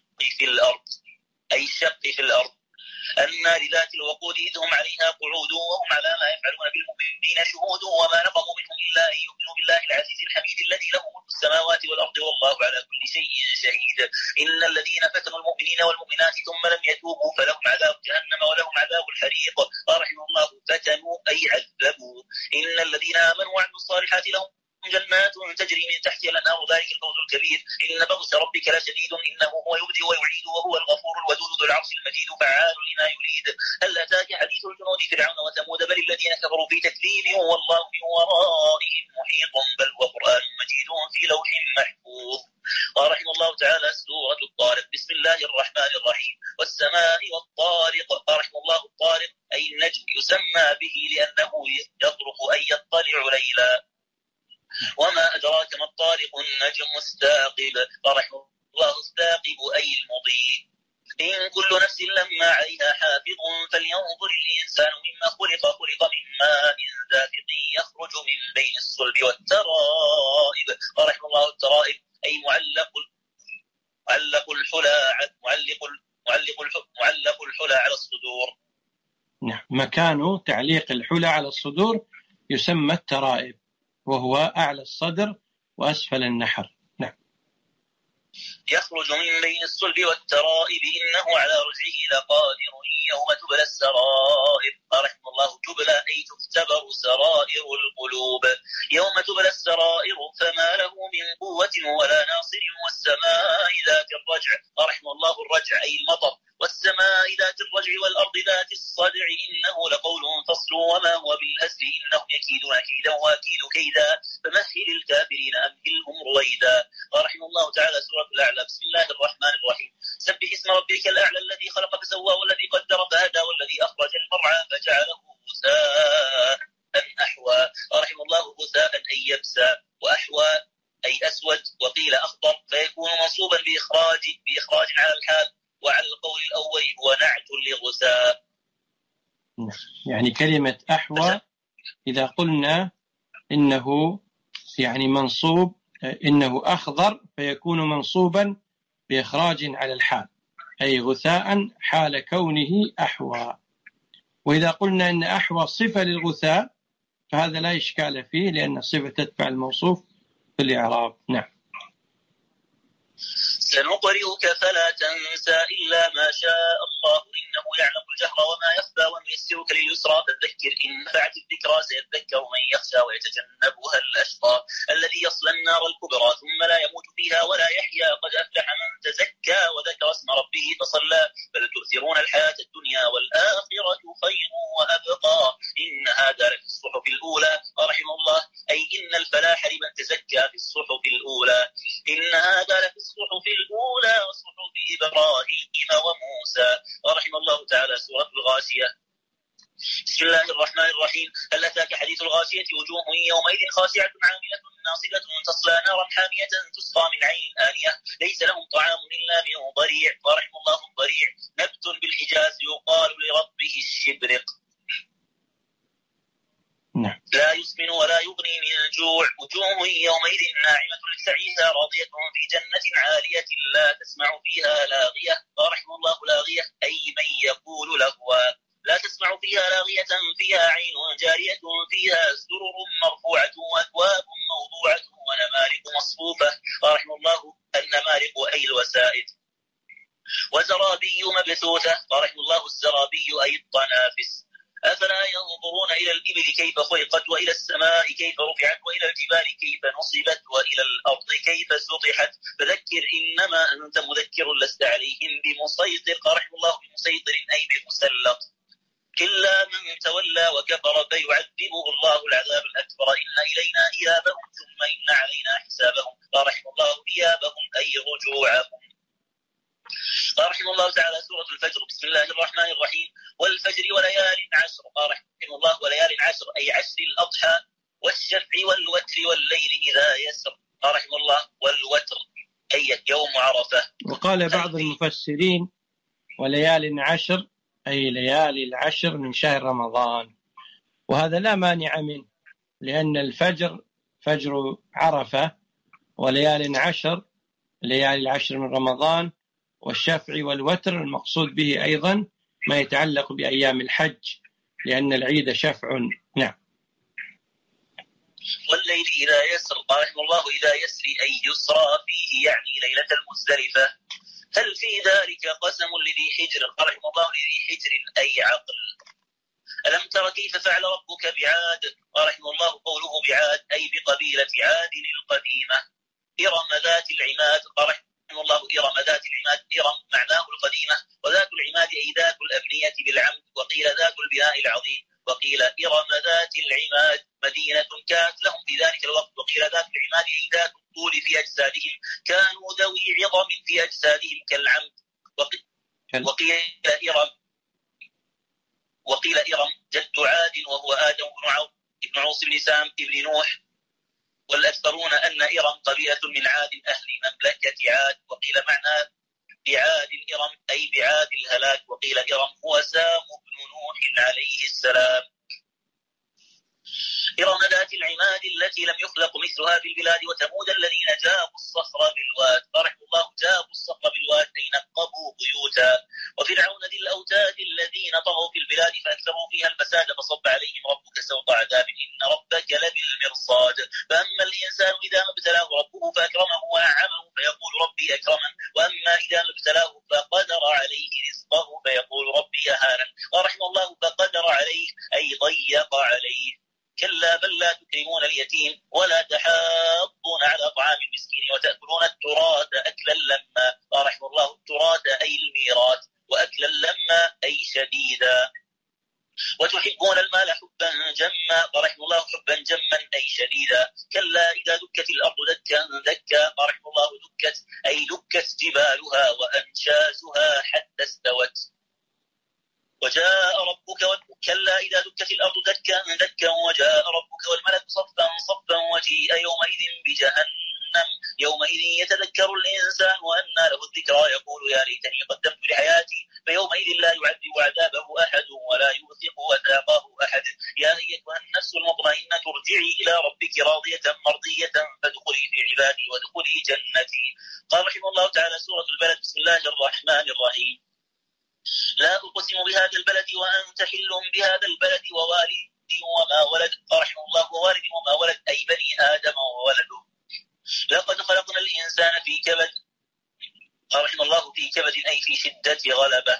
Speaker 2: الشق في الأرض النار ذات الوقود إذ هم عليها قعود وهم على ما يفعلون بالمؤمنين شهود وما نقموا منهم إلا أن يؤمنوا بالله العزيز الحميد الذي له ملك السماوات والأرض والله على كل شيء شهيد إن الذين فتنوا المؤمنين والمؤمنات ثم لم يتوبوا فلهم عذاب جهنم ولهم عذاب الحريق رحم الله فتنوا أي عذبوا إن الذين آمنوا وعملوا الصالحات لهم جنات تجري من تحتها الأنهار ذلك الفوز الكبير إن بطش ربك لشديد إنه هو يبدئ ويعيد وهو الغفور الودود ذو العرش المجيد فعال لما يريد هل أتاك حديث الجنود فرعون وثمود بل الذين كفروا في تكذيب والله من ورائهم محيط بل وقرآن مجيد في لوح محفوظ ورحم الله تعالى سورة الطارق بسم الله الرحمن الرحيم والسماء والطارق رحم الله الطارق أي النجم يسمى به لأنه يطرق أي يطلع ليلا وما أدراك ما الطارق النجم الثاقب رحم الله الثاقب أي المضيء إن كل نفس لما عليها حافظ فلينظر الإنسان مما خلق من ماء دافق يخرج من بين الصلب والترائب رحم الله الترائب أي معلق الحلى على الصدور.
Speaker 1: نعم مكان تعليق الحلى على الصدور يسمى الترائب وهو أعلى الصدر وأسفل النحر. نعم.
Speaker 2: يخرج من بين الصلب والترائب إنه على رجعه لقادر يوم تبلى السرائر رحم الله تبلى أي تختبر سرائر القلوب يوم تبلى السرائر فما له من قوة ولا ناصر والسماء ذات الرجع رحم الله الرجع أي المطر والسماء ذات الرجع والأرض ذات الصدع إنه لقول فصل وما هو بالهزل إنهم يكيدون كيدا وأكيد كيدا فمهل الكافرين أمهلهم رويدا رحم الله تعالى سورة الأعلى بسم الله الرحمن الرحيم سبح اسم ربك الأعلى الذي خلق فسوى والذي قدر فهدى والذي أخرج المرعى فجعله غثاء أحوى رحم الله غثاء أي يبسى وأحوى أي أسود وقيل أخضر فيكون منصوبا بإخراج على الحال وعلى القول الأول هو نعت لغثاء.
Speaker 1: يعني كلمة أحوى إذا قلنا إنه يعني منصوب إنه أخضر فيكون منصوبا بإخراج على الحال أي غثاء حال كونه أحوى. وإذا قلنا إن أحوى صفة للغثاء فهذا لا إشكال فيه لأن الصفة تتبع الموصوف في الإعراب. نعم.
Speaker 2: سنقرئك فلا تنسى إلا ما شاء الله إنه يعلم الجهر وما يخفى ونيسرك لليسرى فذكر إن نفعت الذكرى سيذكر من يخشى ويتجنبها الأشقى الذي يصلى النار الكبرى ثم لا يموت فيها ولا يحيا قد أفلح من تزكى وذكر اسم ربه فصلى بل تؤثرون الحياة الدنيا والآخرة خير وأبقى إن هذا لفي الصحف الأولى رحم الله أي إن الفلاح لمن تزكى في الصحف الأولى إن هذا لفي الصحف الأولى وصحف إبراهيم وموسى رحم الله تعالى سورة الغاشية بسم الله الرحمن الرحيم هل أتاك حديث الغاشية وجوه يومئذ خاشعة عاملة ناصبة تصلى نارا حامية تسقى من عين آنية ليس لهم طعام إلا من ضريع ورحم الله الضريع نبت بالحجاز يقال لربه الشبرق لا يسمن ولا يغني من جوع وجوه يومئذ ناعمة لسعيها راضية في جنة عالية لا تسمع فيها لاغية ورحم الله لاغية أي من يقول لهوا لا تسمع فيها لاغية فيها عين جارية فيها سرر مرفوعة وأكواب موضوعة ونمارق مصفوفة. رحم الله النمارق أي الوسائد. وزرابي مبثوثة. رحم الله الزرابي أي الطنافس. أفلا ينظرون إلى الإبل كيف خلقت وإلى السماء كيف رفعت وإلى الجبال كيف نصبت وإلى الأرض كيف سطحت فذكر إنما أنت مذكر لست عليهم بمسيطر. رحم الله بمسيطر أي بمسلط. إلا من تولى وكفر فيعذبه الله العذاب الأكبر. إن إلينا إيابهم ثم إن علينا حسابهم. رحم الله إيابهم أي رجوعهم. رحم الله تعالى سورة الفجر. بسم الله الرحمن الرحيم. والفجر وليال عشر. رحم الله وليال عشر أي عشر الأضحى والشفع والوتر والليل إذا يسر. رحم الله والوتر أي يوم عرفة.
Speaker 1: وقال بعض المفسرين وليال عشر أي ليالي العشر من شهر رمضان، وهذا لا مانع منه، لأن الفجر فجر عرفة، وليال عشر ليالي العشر من رمضان، والشفع والوتر المقصود به أيضا ما يتعلق بأيام الحج، لأن العيد شفع. نعم.
Speaker 2: والليل إذا يسر. رحم الله إذا يسري أي يسرى فيه يعني ليلة المزدلفة. هل في ذلك قسم لذي حجر. رحم الله لذي حجر أي عقل. ألم تر كيف فعل ربك بعاد. رحم الله قوله بعاد أي بقبيلة عاد القديمة. إرم ذات العماد. رحم الله إرم ذات العماد. إرم معناه القديمة، وذات العماد أي ذات الأبنية بالعمد، وقيل ذات البناء العظيم، وقيل إرم ذات العماد مدينة كانت لهم في ذلك الوقت، وقيل ذات العماد أي ذات الطول في أجسادهم، كانوا ذوي عظم في أجسادهم كالعمد. وقيل إرم جد عاد وهو آدم بن عوص بن سام بن نوح. والأكثرون أن إرم قبيلة من عاد أهل مملكة عاد. وقيل معنى بعاد إرم أي بعاد الهلاك. وقيل إرم هو سام بن نوح عليه السلام. إرم ذات العماد التي لم يخلق مثلها في البلاد. وثمود الذين جابوا الصخر بالواد. رحم الله جابوا الصخر بالواد أي نقبوا بيوتا. وفرعون ذي الأوتاد الذين طغوا في البلاد فأكثروا فيها الفساد فصب عليهم ربك سوط عذاب إن ربك لبالمرصاد. فأما الإنسان إذا ما ابتلاه ربه فأكرمه وأنعمه فيقول ربي أكرمن، وأما إذا ما ابتلاه فقدر عليه رزقه فيقول ربي أهانن. ورحم الله فقدر عليه أي ضيق عليه. كلا بل لا تكرمون اليتيم ولا تحاضون على طعام المسكين وتأكلون التراث أكلا لما. رحم الله التراث أي الميراث، وأكلا لما أي شديدا. وتحبون المال حبا جما. رحم الله حبا جما أي شديدا. كلا إذا دكت الأرض دكا دكا. رحم الله دكت أي دكت جبالها وأنشازها حتى استوت. وجاء ربك كلا إذا دكت الأرض دكا دكا وجاء ربك والملك صفا صفا وجيء يومئذ بجهنم يومئذ يتذكر الإنسان وأنى له الذكرى يقول يا ليتني قدمت لحياتي فيومئذ لا يعذب عذابه أحد ولا يوثق وثاقه أحد. يا أيتها النفس المطمئنة ارجعي إلى ربك راضية مرضية فادخلي في عبادي وادخلي جنتي. قال رحمه الله تعالى سورة البلد. بسم الله الرحمن الرحيم. لا أقسم بهذا البلد وأنت حل بهذا البلد ووالد وما ولد. رحمه الله ووالد وما ولد أي بني آدم وولده. لقد خلقنا الإنسان في كبد. رحمه الله في كبد أي في شدة غلبة.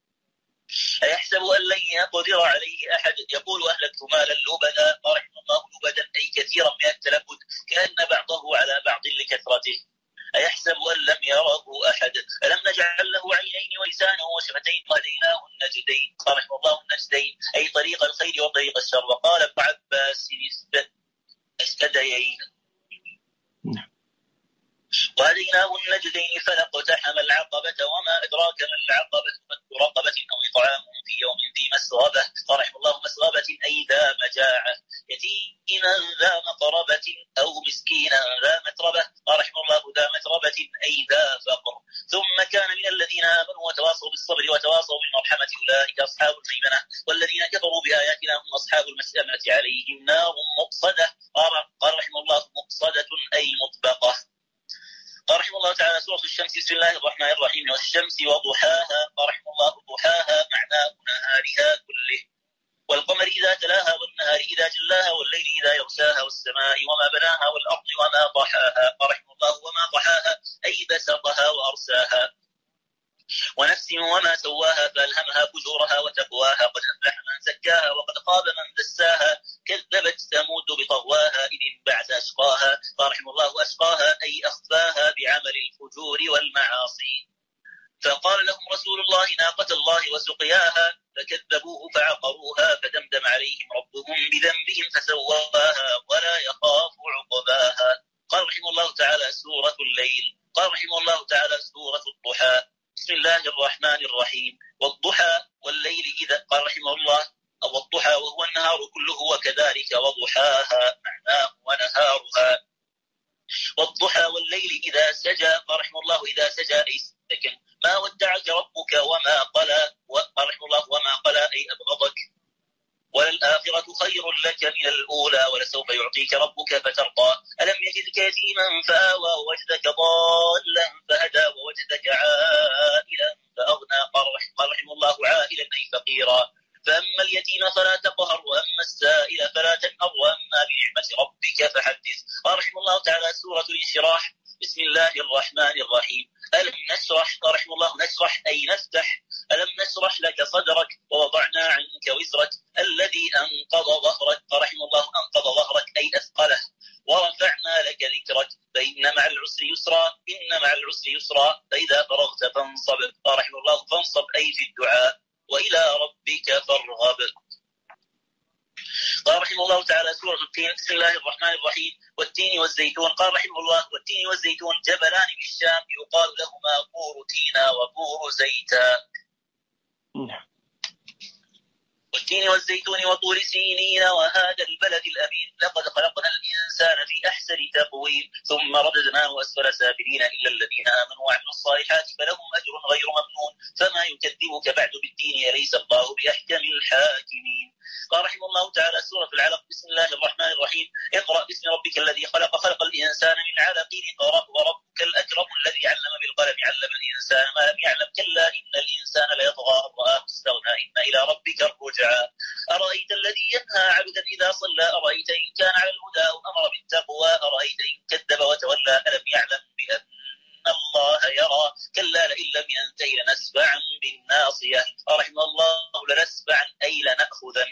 Speaker 2: أيحسب أن لن يقدر عليه أحد يقول أهلكت مالا لبدا. رحمه الله لبدا أي كثيرا من التلبد كأن بعضه على بعض لكثرته. أيحسب أن لم يره أحد. ألم نجعل له عينين ولسانا وشفتين وهديناه النجدين. رحمه الله النجدين أي طريق الخير وطريق الشر. وقال ابن عباس استديين. وهديناه النجدين فلاقتحم العقبة وما أدراك ما العقبة فك رقبة أو إطعام في يوم ذي مسغبة. رحمه الله مسغبة أي ذا مجاعة. يتيما ذا مقربة أو مسكينا ذا متربة. رحمه الله ذا متربة أي ذا فقر. ثم كان من الذين آمنوا وتواصوا بالصبر وتواصوا بالمرحمة أولئك أصحاب الميمنة. والذين كفروا بآياتنا هم أصحاب المشأمة عليهم نار مقصدة. قال رحمه الله مقصدة أي مطبقة. رحمه الله تعالى سورة الشمس. بسم الله الرحمن الرحيم. والشمس وضحاها. رحمه الله ضحاها معناه نهارها كل والقمر إذا تلاها والنهار إذا جلاها والليل إذا يغشاها والسماء وما بناها والأرض وما طحاها. رحمه الله وما طحاها أي بسطها وأرساها. ونفس وما سواها فألهمها فجورها وتقواها. قد أفلح من زكاها وقد خاب من دساها. كذبت ثمود بطغواها إذ انبعث أشقاها. رحمه الله أشقاها أي أخفاها بعمل الفجور والمعاصي. فقال لهم رسول الله ناقة الله وسقياها فكذبوه فعقروها فدمدم عليهم ربهم بذنبهم فسواها ولا يخاف عقباها. قال رحمه الله تعالى سورة الليل. قال رحمه الله تعالى سورة الضحى. بسم الله الرحمن الرحيم. والضحى والليل إذا. قال رحمه الله والضحى وهو النهار كله وكذلك وضحاها معناه ونهارها. والضحى والليل إذا سجى. قال رحمه الله إذا سجى أي سكن. ما ودعك ربك وما قلى. قال رحمه الله وما قلى أي أبغضك. وللآخرة خير لك من الأولى ولسوف يعطيك ربك فترضى. ألم يجدك يتيما فآوى ووجدك ضالا فهدى ووجدك عائلا فأغنى. قال رحمه الله عائلا أي فقيرا. فأما اليتيم فلا تقهر وأما السائل فلا تنهر وأما بنعمة ربك فحدث. قال رحمه الله تعالى سورة الانشراح. بسم الله الرحمن الرحيم. ألم نشرح. قال رحمه الله نشرح أي نفتح. ألم نشرح لك صدرك ووضعنا عنك وزرك الذي أنقض ظهرك. قال رحمه الله أنقض ظهرك أي أثقله. ورفعنا لك ذكرك فإن مع العسر يسرا. إن مع العسر يسرا. فإذا فرغت فانصب. قال رحمه الله فانصب أي في الدعاء. وإلى ربك فارغب. قال رحمه الله تعالى سورة التين. بسم الله الرحمن الرحيم. والتين والزيتون. قال رحمه الله والتين والزيتون جبلان بالشام يقال لهما طور تينا وطور زيتا. والتين والزيتون وطور سينين وهذا البلد الأمين. لقد خلقنا الإنسان في أحسن تقويم ثم رددناه أسفل سافلين إلا الذين آمنوا وعملوا الصالحات فلهم أجر غير ممنون. فما يكذبك بعد بالدين أليس الله بأحكم الحاكمين. قال رحمه الله تعالى سورة العلق. بسم الله الرحمن الرحيم. اقرأ باسم ربك الذي خلق. خلق الإنسان من علق. اقرأ وربك الأكرم الذي علم بالقلم علم الإنسان ما لم يعلم. كلا إن الإنسان ليطغى أن رآه استغنى إن إلى ربك الرجعى. أرأيت الذي ينهى عبدا إذا صلى. أرأيت إن كان على الهدى أو أمر بالتقوى. أرأيت إن كذب وتولى. ألم يعلم بأن الله يرى. كلا لئن لم ينته لنسفعا بالناصية. رحمه الله لنسفعا أي لنأخذن.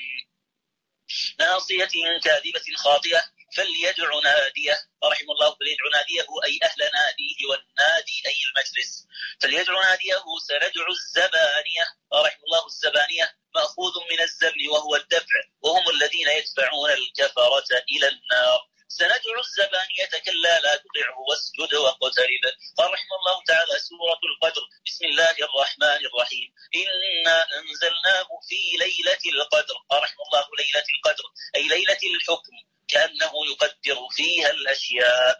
Speaker 2: ناصية كاذبة خاطئة فليدع ناديه. رحمه الله فليدع ناديه أي أهل ناديه والنادي أي المجلس. فليدع ناديه سندع الزبانية. رحمه الله الزبانية مأخوذ من الزبن وهو الدفع وهم الذين يدفعون الكفرة إلى النار. سندع الزبانية كلا لا تطعه واسجد واقترب. قال رحمه الله تعالى سورة القدر. بسم الله الرحمن الرحيم. إنا أنزلناه في ليلة القدر. قال رحمه الله ليلة القدر أي ليلة الحكم كأنه يقدر فيها الأشياء.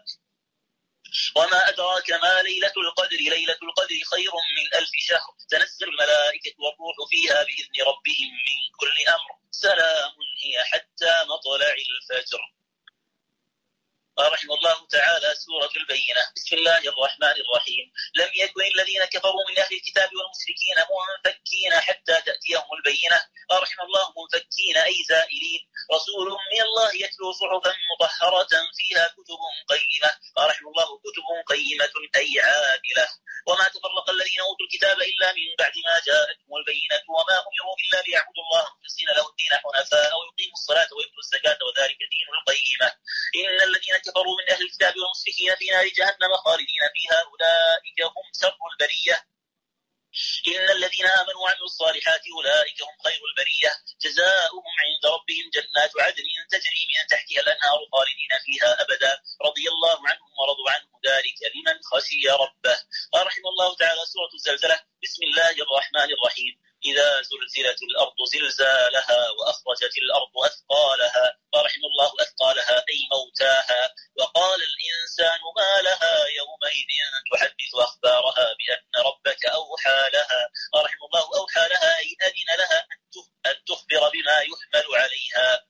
Speaker 2: وما أدراك ما ليلة القدر. ليلة القدر خير من 1000 شهر. تنزل الملائكة والروح فيها بإذن ربهم من كل أمر. سلام هي حتى مطلع الفجر. قال رحمه الله تعالى سورة البينة. بسم الله الرحمن الرحيم. لم يكن الذين كفروا من أهل الكتاب والمشركين منفكين حتى تأتيهم البينة. قال رحمه الله منفكين أي زائلين. رسول من الله يتلو صحفا مطهرة فيها كتب قيمة. قال رحمه الله كتب قيمة أي عادلة. وما تفرق الذين أوتوا الكتاب إلا من بعد ما جاءتهم البينة وما أمروا إلا ليعبدوا الله مخلصين له الدين حنفاء ويقيموا الصلاة ويؤتوا الزكاة وذلك دين القيمة. إن الذين كفروا من أهل الكتاب والمشركين في نار جهنم خالدين فيها أولئك هم شر البرية. إن الذين آمنوا وعملوا الصالحات أولئك هم خير البرية. جزاؤهم عند ربهم جنات عدن تجري من تحتها الأنهار خالدين فيها أبدا. رضي الله عنهم ورضوا عنه ذلك لمن خشي ربه. قال رحمه الله تعالى سورة الزلزلة. بسم الله الرحمن الرحيم. إذا زلزلت الأرض زلزالها وأخرجت الأرض أثقالها. قال رحمه الله أثقالها أي موتاها. وقال الإنسان ما لها يومئذ تحدث أخبارها بأن ربك أوحى لها. قال رحمه الله أوحى لها أي أذن لها أن تخبر بما يحمل عليها.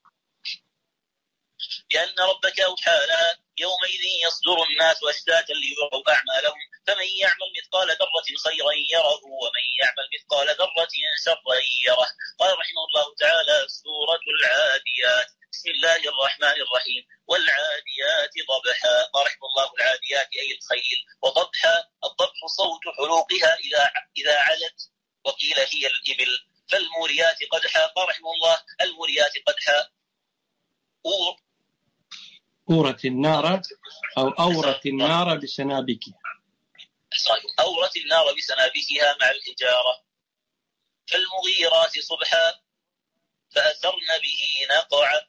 Speaker 2: بأن ربك أوحى لها يومئذ يصدر الناس أشتاتا ليروا أعمالهم فمن يعمل مثقال ذرة خيرا يره ومن يعمل مثقال ذرة شرا يره. قال رحمه الله تعالى سورة الله المريات قدحا.
Speaker 1: أورت النار أو أورت النار بسنابكها.
Speaker 2: أورت النار بسنابكها مع الحجارة. فالمغيرات صبحا فأثرن به نقعا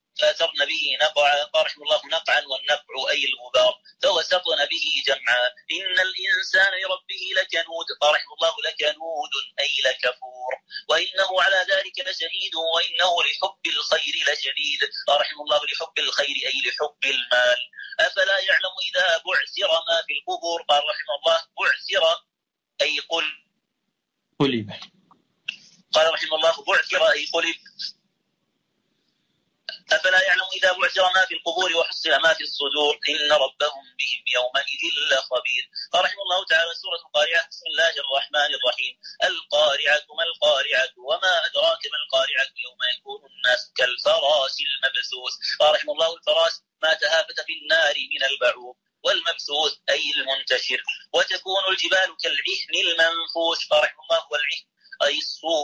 Speaker 2: قال رحمه الله نقعا والنقع أي الغبار. فوسطن به جمعا. إن الإنسان لربه لكنود قال رحمه الله لكنود أي لكفور. وإنه على ذلك لشهيد وإنه لحب الخير لشديد قال رحمه الله لحب الخير أي لحب المال. أفلا يعلم إذا بعثر ما في القبور قال رحمه الله بعثر أي قلب. قال رحمه الله بعثر أي قلب. أفلا يعلم إذا بعثر ما في القبور وحصل ما في الصدور إن ربهم بهم يومئذ لخبير. قال رحمه الله تعالى سورة القارعة. بسم الله الرحمن الرحيم. القارعة ما القارعة وما أدراك ما القارعة يوم يكون الناس كالفراش المبثوث. قال رحمه الله الفراش ما تهافت في النار من البعوض والمبثوث أي المنتشر. وتكون الجبال كالعهن المنفوش. قال رحمه الله والعهن أي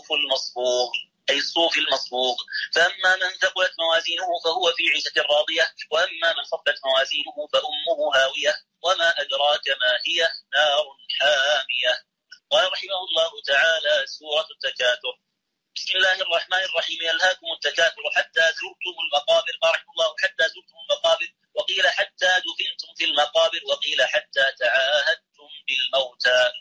Speaker 2: الصوف المصبوغ. فأما من ثقلت موازينه فهو في عيشة راضية وأما من خفت موازينه فأمه هاوية وما أدراك ما هي نار حامية. قال رحمه الله تعالى سورة التكاثر. بسم الله الرحمن الرحيم. يلهاكم التكاثر حتى زرتم المقابر. قال رحمه الله حتى زرتم المقابر وقيل حتى دفنتم في المقابر وقيل حتى تعاهدتم بالموتى.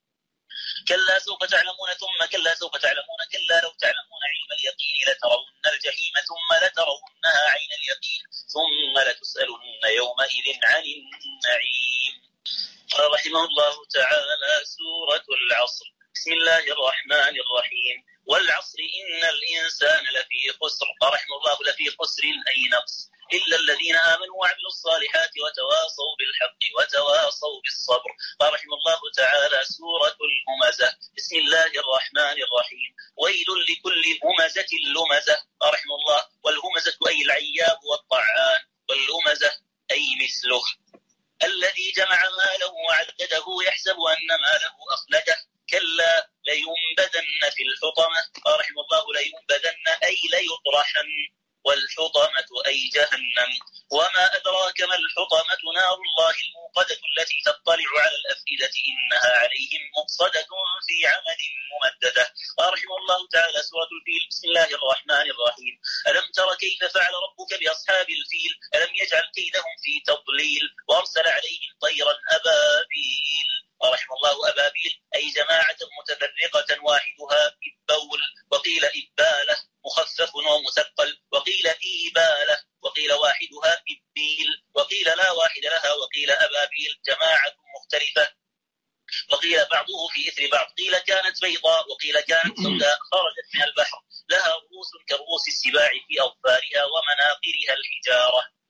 Speaker 2: كلا سوف تعلمون ثم كلا سوف تعلمون كلا لو تعلمون علم اليقين لترون الجحيم ثم لترونها عين اليقين ثم لتسألن يومئذ عن النعيم. قال رحمه الله تعالى سورة العصر. بسم الله الرحمن الرحيم. والعصر إن الإنسان لفي خسر. قال رحمه الله لفي خسر أي نقص إلا الذين آمنوا وعملوا الصالحات وتواصوا بالحق وتواصوا بالصبر. قال رحمه الله تعالى سورة الهمزة. بسم الله الرحمن الرحيم. ويل لكل همزة لمزة. قال رحمه الله والهمزة أي العياب والطعان واللمزة أي مثله. الذي جمع ماله وعدده يحسب أن ماله أخلده كلا لينبذن في الحطمة. قال رحمه الله لينبذن أي ليطرحن والحطمة أي جهنم. وما أدراك ما الحطمة نار الله الموقدة التي تطلع على الأفئدة إنها عليهم مؤصدة في عمد ممددة. قال رحمه الله تعالى سورة الفيل. بسم الله الرحمن الرحيم. ألم تر كيف فعل ربك بأصحاب الفيل ألم يجعل كيدهم في تضليل وأرسل عليهم طيرا أبابيل. قال رحمه الله أبابيل أي جماعة متفرقة واحدها إبول وقيل إبالة مخفف ومثقل وقيل إيبالة وقيل واحدها إبيل وقيل لا واحد لها وقيل أبابيل جماعة مختلفة وقيل بعضه في إثر بعض. قيل كانت بيضاء وقيل كانت سوداء خرجت من البحر لها رؤوس كرؤوس السباع في أظفارها ومناقرها الحجارة.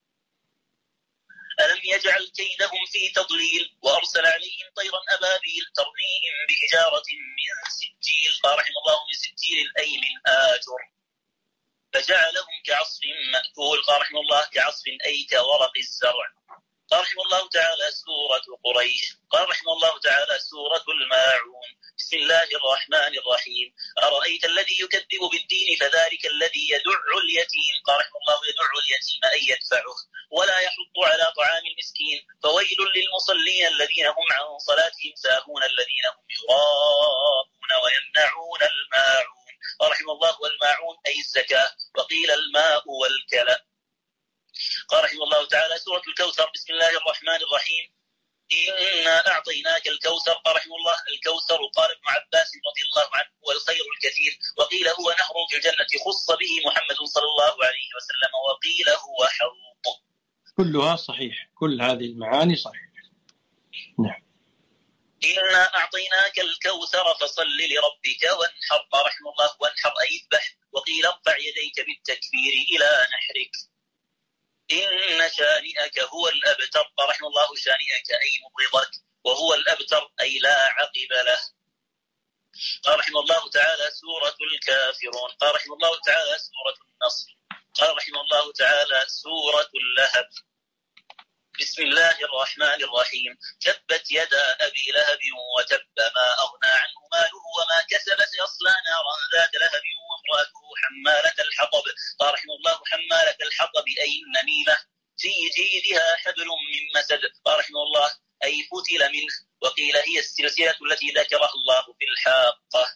Speaker 2: ألم يجعل كيدهم في تضليل وأرسل عليهم طيرا أبابيل ترميهم بحجارة من سجيل. قال رحمه الله من سجيل أي من آجر فجعلهم كعصف مأكول. قال رحمه الله كعصف أي كورق الزرع. قال رحمه الله تعالى سورة قريش. قال رحمه الله تعالى سورة الماعون. بسم الله الرحمن الرحيم. أرأيت الذي يكذب بالدين فذلك الذي يدع اليتيم. قال رحمه الله يدع اليتيم أي يدفعه ولا يحض على طعام المسكين. فويل للمصلين الذين هم عن صلاتهم ساهون الذين هم يراءون ويمنعون الماعون. قال رحمه الله والماعون أي الزكاة وقيل الماء والكلى. قال رحمه الله تعالى سورة الكوثر. بسم الله الرحمن الرحيم. إنا أعطيناك الكوثر. قال رحمه الله الكوثر قال ابن عباس رضي الله عنه هو الخير الكثير وقيل هو نهر في الجنة خص به محمد صلى الله عليه وسلم وقيل هو حوض.
Speaker 1: كلها صحيح. كل هذه المعاني صحيح. نعم.
Speaker 2: إنا أعطيناك الكوثر فصل لربك وانحر. قال رحمه الله وانحر أي اذبح وقيل ارفع يديك بالتكبير إلى نحرك. إن شانئك هو الأبتر. قال رحمه الله شانئك أي مبغضك وهو الأبتر أي لا عقب له. قال رحمه الله تعالى سورة الكافرون. قال رحمه الله تعالى سورة النصر. قال رحمه الله تعالى سورة اللهب. بسم الله الرحمن الرحيم. تبت يدا أبي لهب وتب، ما أغنى عنه ماله وما كسب، سيصلى نارا ذات لهب وامرأته حمالة الحطب. قال رحمه الله: حمالة الحطب أي النميمة، في جيدها حبل من مسد. قال رحمه الله: أي فتل منه. وقيل هي السلسلة التي ذكرها الله في الحاقة.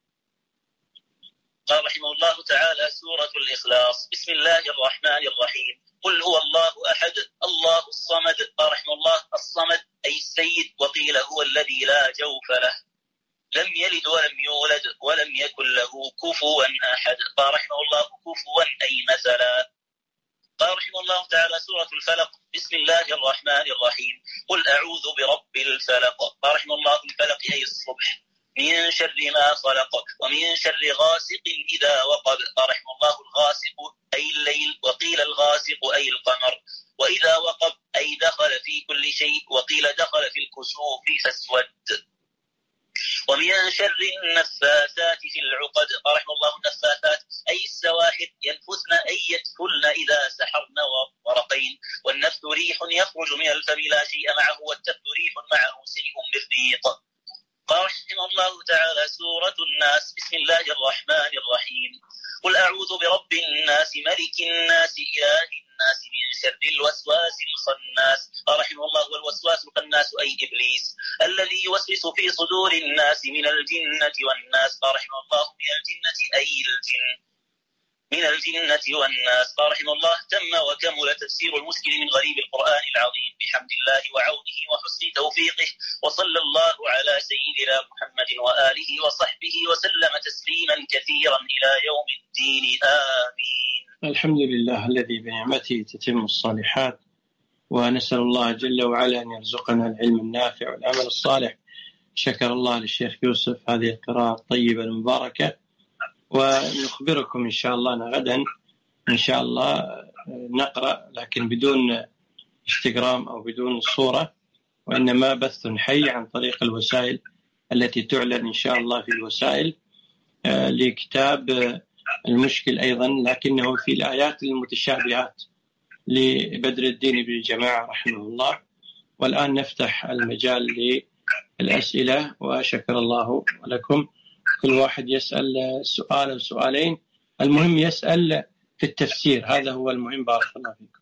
Speaker 2: قال رحمه الله تعالى: سورة الإخلاص. بسم الله الرحمن الرحيم. قل هو الله أحد الله الصمد. قال رحمه الله: الصمد أي السيد. وقيل هو الذي لا جوف له، لم يلد ولم يولد ولم يكن له كفوا أحد. قال رحمه الله: كفوا أي مثلا. قال رحمه الله تعالى: سورة الفلق. بسم الله الرحمن الرحيم. قل أعوذ برب الفلق. قال رحمه الله: الفلق أي الصبح، من شر ما خلق ومن شر غاسق إذا وقب. قال رحمه الله: الغاسق أي الليل، وقيل الغاسق أي القمر. وإذا وقب أي دخل في كل شيء، وقيل دخل في الكسوف فاسود. ومن شر النفاثات في العقد. قال رحمه الله: النفاثات أي السواحل، ينفثن أي يدخلن إذا سحرن ورقين. والنفث ريح يخرج من الفم لا شيء معه، والتفث ريح معه شيء من ريق. قال رحمه الله تعالى: سورة الناس. بسم الله الرحمن الرحيم. قل أعوذ برب الناس ملك الناس إله الناس من شر الوسواس الخناس. قال رحمه الله: والوسواس الخناس أي إبليس، الذي يوسوس في صدور الناس من الجنة والناس. قال رحمه الله: من الجنة أي الجن، من الجنة والناس. قال رحمه الله: تم وكمل تفسير المسكن من غريب القرآن العظيم بحمد الله وعونه وحسن توفيقه. وصلى الله على سيدنا محمد وآله وصحبه وسلم تسليما كثيرا إلى يوم الدين. آمين.
Speaker 1: الحمد لله الذي بنعمته تتم الصالحات، ونسأل الله جل وعلا أن يرزقنا العلم النافع والعمل الصالح. شكر الله للشيخ يوسف هذه القراءة الطيبة المباركة. ونخبركم إن شاء الله أن غدا إن شاء الله نقرأ، لكن بدون انستغرام أو بدون صورة، وإنما بث حي عن طريق الوسائل التي تعلن إن شاء الله في الوسائل، لكتاب المشكل أيضا، لكنه في الآيات المتشابهات لبدر الدين بن جماعة رحمه الله. والآن نفتح المجال للأسئلة، وشكر الله لكم. كل واحد يسأل سؤال أو سؤالين، المهم يسأل في التفسير، هذا هو المهم. بارك الله فيكم.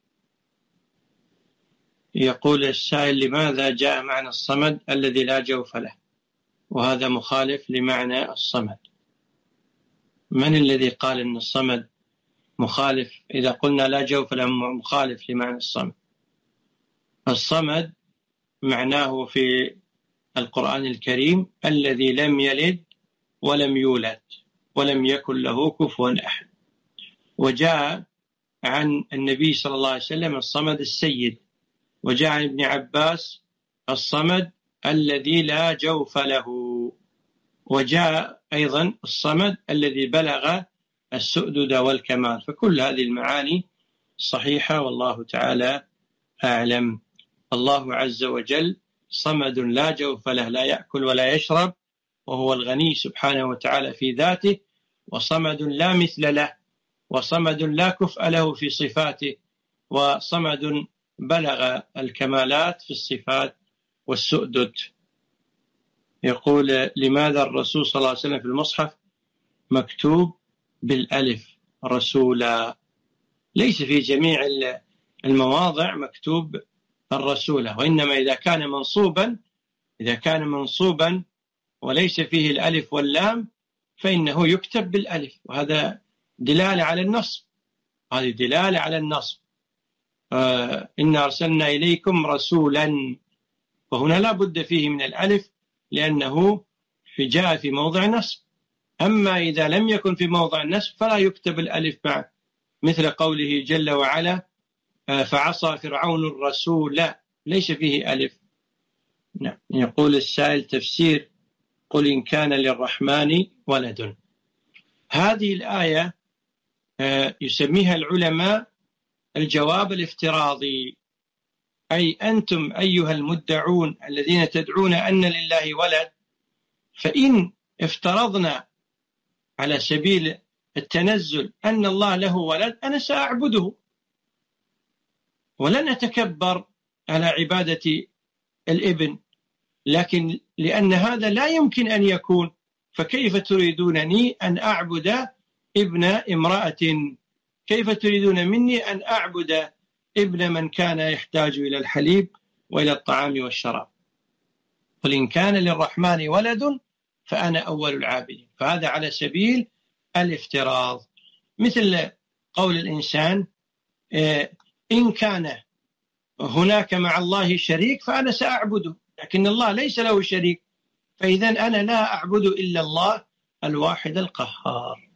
Speaker 1: يقول السائل: لماذا جاء معنى الصمد الذي لا جوف له، وهذا مخالف لمعنى الصمد؟ من الذي قال أن الصمد مخالف؟ إذا قلنا لا جوف له مخالف لمعنى الصمد. الصمد معناه في القرآن الكريم الذي لم يلد ولم يولد ولم يكن له كفوا أحد. وجاء عن النبي صلى الله عليه وسلم الصمد السيد، وجاء عن ابن عباس الصمد الذي لا جوف له، وجاء أيضا الصمد الذي بلغ السؤدد والكمال. فكل هذه المعاني صحيحة، والله تعالى أعلم. الله عز وجل صمد لا جوف له، لا يأكل ولا يشرب، وهو الغني سبحانه وتعالى في ذاته، وصمد لا مثل له، وصمد لا كفء له في صفاته، وصمد بلغ الكمالات في الصفات والسؤدد. يقول: لماذا الرسول صلى الله عليه وسلم في المصحف مكتوب بالألف رسولا؟ ليس في جميع المواضع مكتوب الرسول، وإنما إذا كان منصوبا وليس فيه الألف واللام فإنه يكتب بالألف، وهذا دلالة على النصب. هذه دلالة على النصب. إنا أرسلنا إليكم رسولا، وهنا لا بد فيه من الألف لأنه جاء في موضع نصب. أما إذا لم يكن في موضع النصب فلا يكتب الألف معه، مثل قوله جل وعلا: فعصى فرعون الرسول، ليس فيه ألف. نعم. يقول السائل: تفسير قل إن كان للرحمن ولد. هذه الآية يسميها العلماء الجواب الافتراضي، أي أنتم أيها المدعون الذين تدعون أن لله ولد، فإن افترضنا على سبيل التنزل أن الله له ولد، أنا سأعبده ولن أتكبر على عبادة الابن، لكن لأن هذا لا يمكن أن يكون، فكيف تريدونني أن أعبد ابن امرأة؟ كيف تريدون مني أن أعبد ابن من كان يحتاج إلى الحليب وإلى الطعام والشراب؟ قل إن كان للرحمن ولد فأنا أول العابدين. فهذا على سبيل الافتراض، مثل قول الإنسان إن كان هناك مع الله شريك فأنا سأعبده، لكن الله ليس له شريك، فإذا أنا لا أعبد إلا الله الواحد القهار.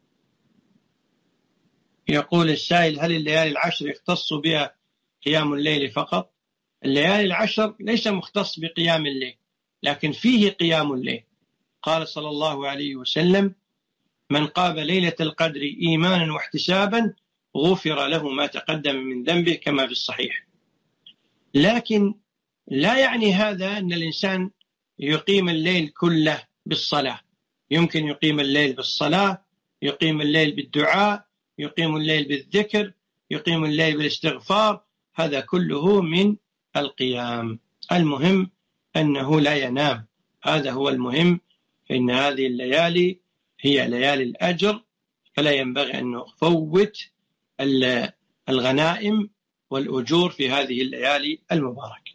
Speaker 1: يقول السائل: هل الليالي العشر يختص بها قيام الليل فقط؟ الليالي العشر ليس مختص بقيام الليل، لكن فيه قيام الليل. قال صلى الله عليه وسلم: من قام ليلة القدر إيمانا واحتسابا غفر له ما تقدم من ذنبه، كما في الصحيح. لكن لا يعني هذا أن الإنسان يقيم الليل كله بالصلاة. يمكن يقيم الليل بالصلاة، يقيم الليل بالدعاء، يقيم الليل بالذكر، يقيم الليل بالاستغفار، هذا كله من القيام. المهم أنه لا ينام، هذا هو المهم، فإن هذه الليالي هي ليالي الأجر، فلا ينبغي أن نفوت الغنائم والأجور في هذه الليالي المباركة.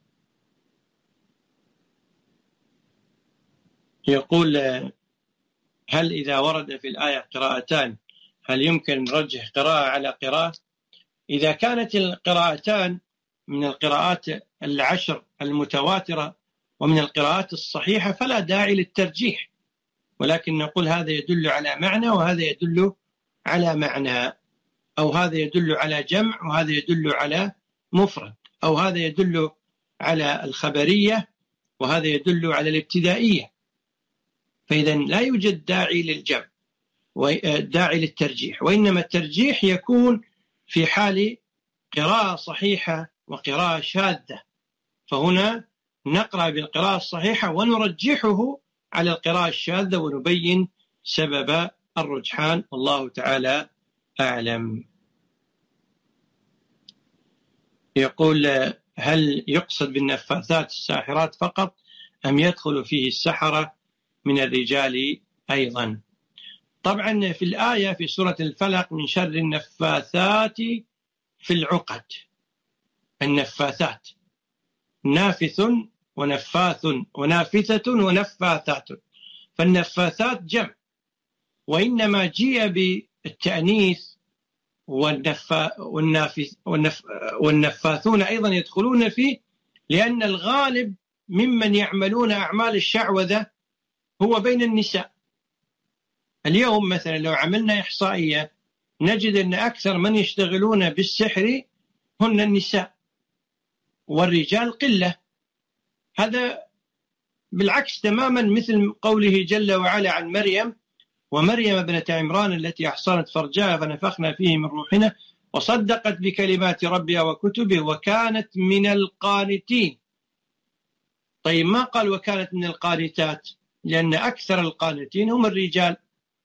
Speaker 1: يقول: هل إذا ورد في الآية قراءتان هل يمكن رجح قراءة على قراءة؟ إذا كانت القراءتان من القراءات العشر المتواترة ومن القراءات الصحيحة فلا داعي للترجيح، ولكن نقول هذا يدل على معنى وهذا يدل على معنى، أو هذا يدل على جمع وهذا يدل على مفرد، أو هذا يدل على الخبرية وهذا يدل على الابتدائية. فإذا لا يوجد داعي للجمع وداعي للترجيح، وإنما الترجيح يكون في حال قراءة صحيحة وقراءة شاذة، فهنا نقرأ بالقراءة الصحيحة ونرجحه على القراءة الشاذة ونبين سبب الرجحان، والله تعالى أعلم. يقول: هل يقصد بالنفاثات الساحرات فقط أم يدخل فيه السحرة من الرجال أيضا؟ طبعا في الآية في سورة الفلق: من شر النفاثات في العقد. النفاثات نافث ونفاث ونافثة ونفاثات، فالنفاثات جمع، وإنما جيء بالتأنيث، والنفاثون أيضا يدخلون فيه، لأن الغالب ممن يعملون أعمال الشعوذة هو بين النساء. اليوم مثلا لو عملنا إحصائية نجد أن أكثر من يشتغلون بالسحر هن النساء، والرجال قلة. هذا بالعكس تماما مثل قوله جل وعلا عن مريم: ومريم ابنة عمران التي أحصنت فرجها فنفخنا فيه من روحنا وصدقت بكلمات ربها وكتبه وكانت من القانتين. طيب ما قال وكانت من القانتات؟ لأن أكثر القانتين هم الرجال،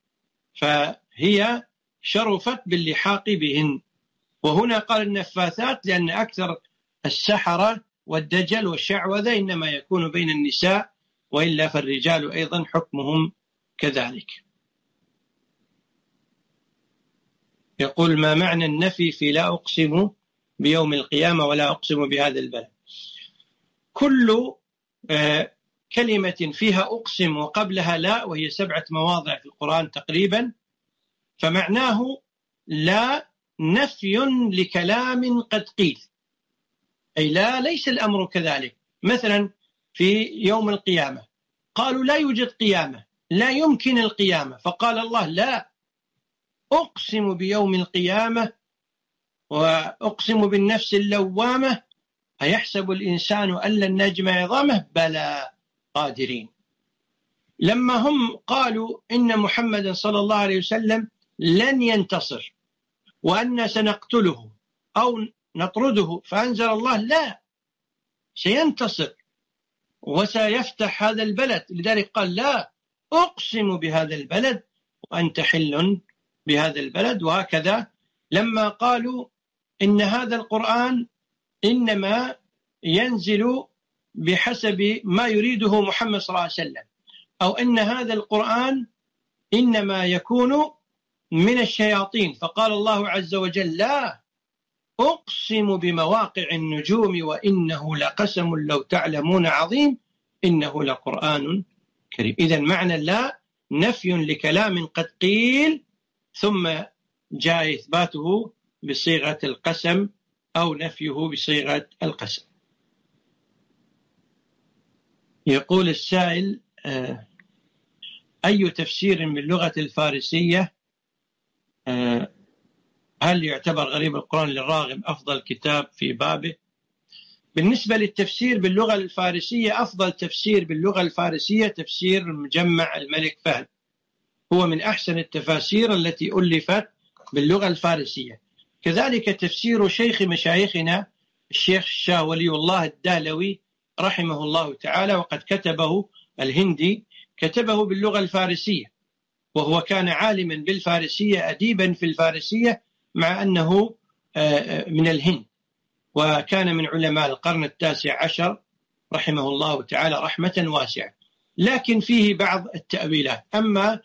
Speaker 1: فهي شرفت باللحاق بهن. وهنا قال النفاثات لأن أكثر السحرة والدجل والشعوذة إنما يكون بين النساء، وإلا فالرجال أيضا حكمهم كذلك. يقول: ما معنى النفي في لا أقسم بيوم القيامة ولا أقسم بهذا البلد؟ كل كلمة فيها أقسم وقبلها لا، وهي 7 مواضع في القرآن تقريبا، فمعناه لا نفي لكلام قد قيل، أي لا ليس الأمر كذلك. مثلا في يوم القيامة قالوا لا يوجد قيامة، لا يمكن القيامة، فقال الله: لا أقسم بيوم القيامة وأقسم بالنفس اللوامة أيحسب الإنسان أن لن نجمع عظامه بلى قادرين. لما هم قالوا إن محمدا صلى الله عليه وسلم لن ينتصر وأن سنقتله أو نطرده، فأنزل الله: لا، سينتصر وسيفتح هذا البلد. لذلك قال: لا أقسم بهذا البلد وأنت حل بهذا البلد. وهكذا لما قالوا إن هذا القرآن إنما ينزل بحسب ما يريده محمد صلى الله عليه وسلم، أو أن هذا القرآن إنما يكون من الشياطين. فقال الله عز وجل: لا أقسم بمواقع النجوم وإنه لقسم لو تعلمون عظيم إنه لقرآن كريم. إذن معنى لا نفي لكلام قد قيل ثم جاء إثباته بصيغة القسم أو نفيه بصيغة القسم. يقول السائل: أي تفسير باللغة الفارسية هل يعتبر غريب القرآن للراغب أفضل كتاب في بابه؟ بالنسبة للتفسير باللغة الفارسية، أفضل تفسير باللغة الفارسية تفسير المجمع الملك فهد، هو من أحسن التفاسير التي ألفت باللغة الفارسية. كذلك تفسير شيخ مشايخنا الشيخ الشاه ولي الله الدهلوي رحمه الله تعالى، وقد كتبه الهندي، كتبه باللغة الفارسية، وهو كان عالما بالفارسية أديبا في الفارسية مع أنه من الهند، وكان من علماء القرن التاسع عشر رحمه الله تعالى رحمة واسعة، لكن فيه بعض التأويلات. أما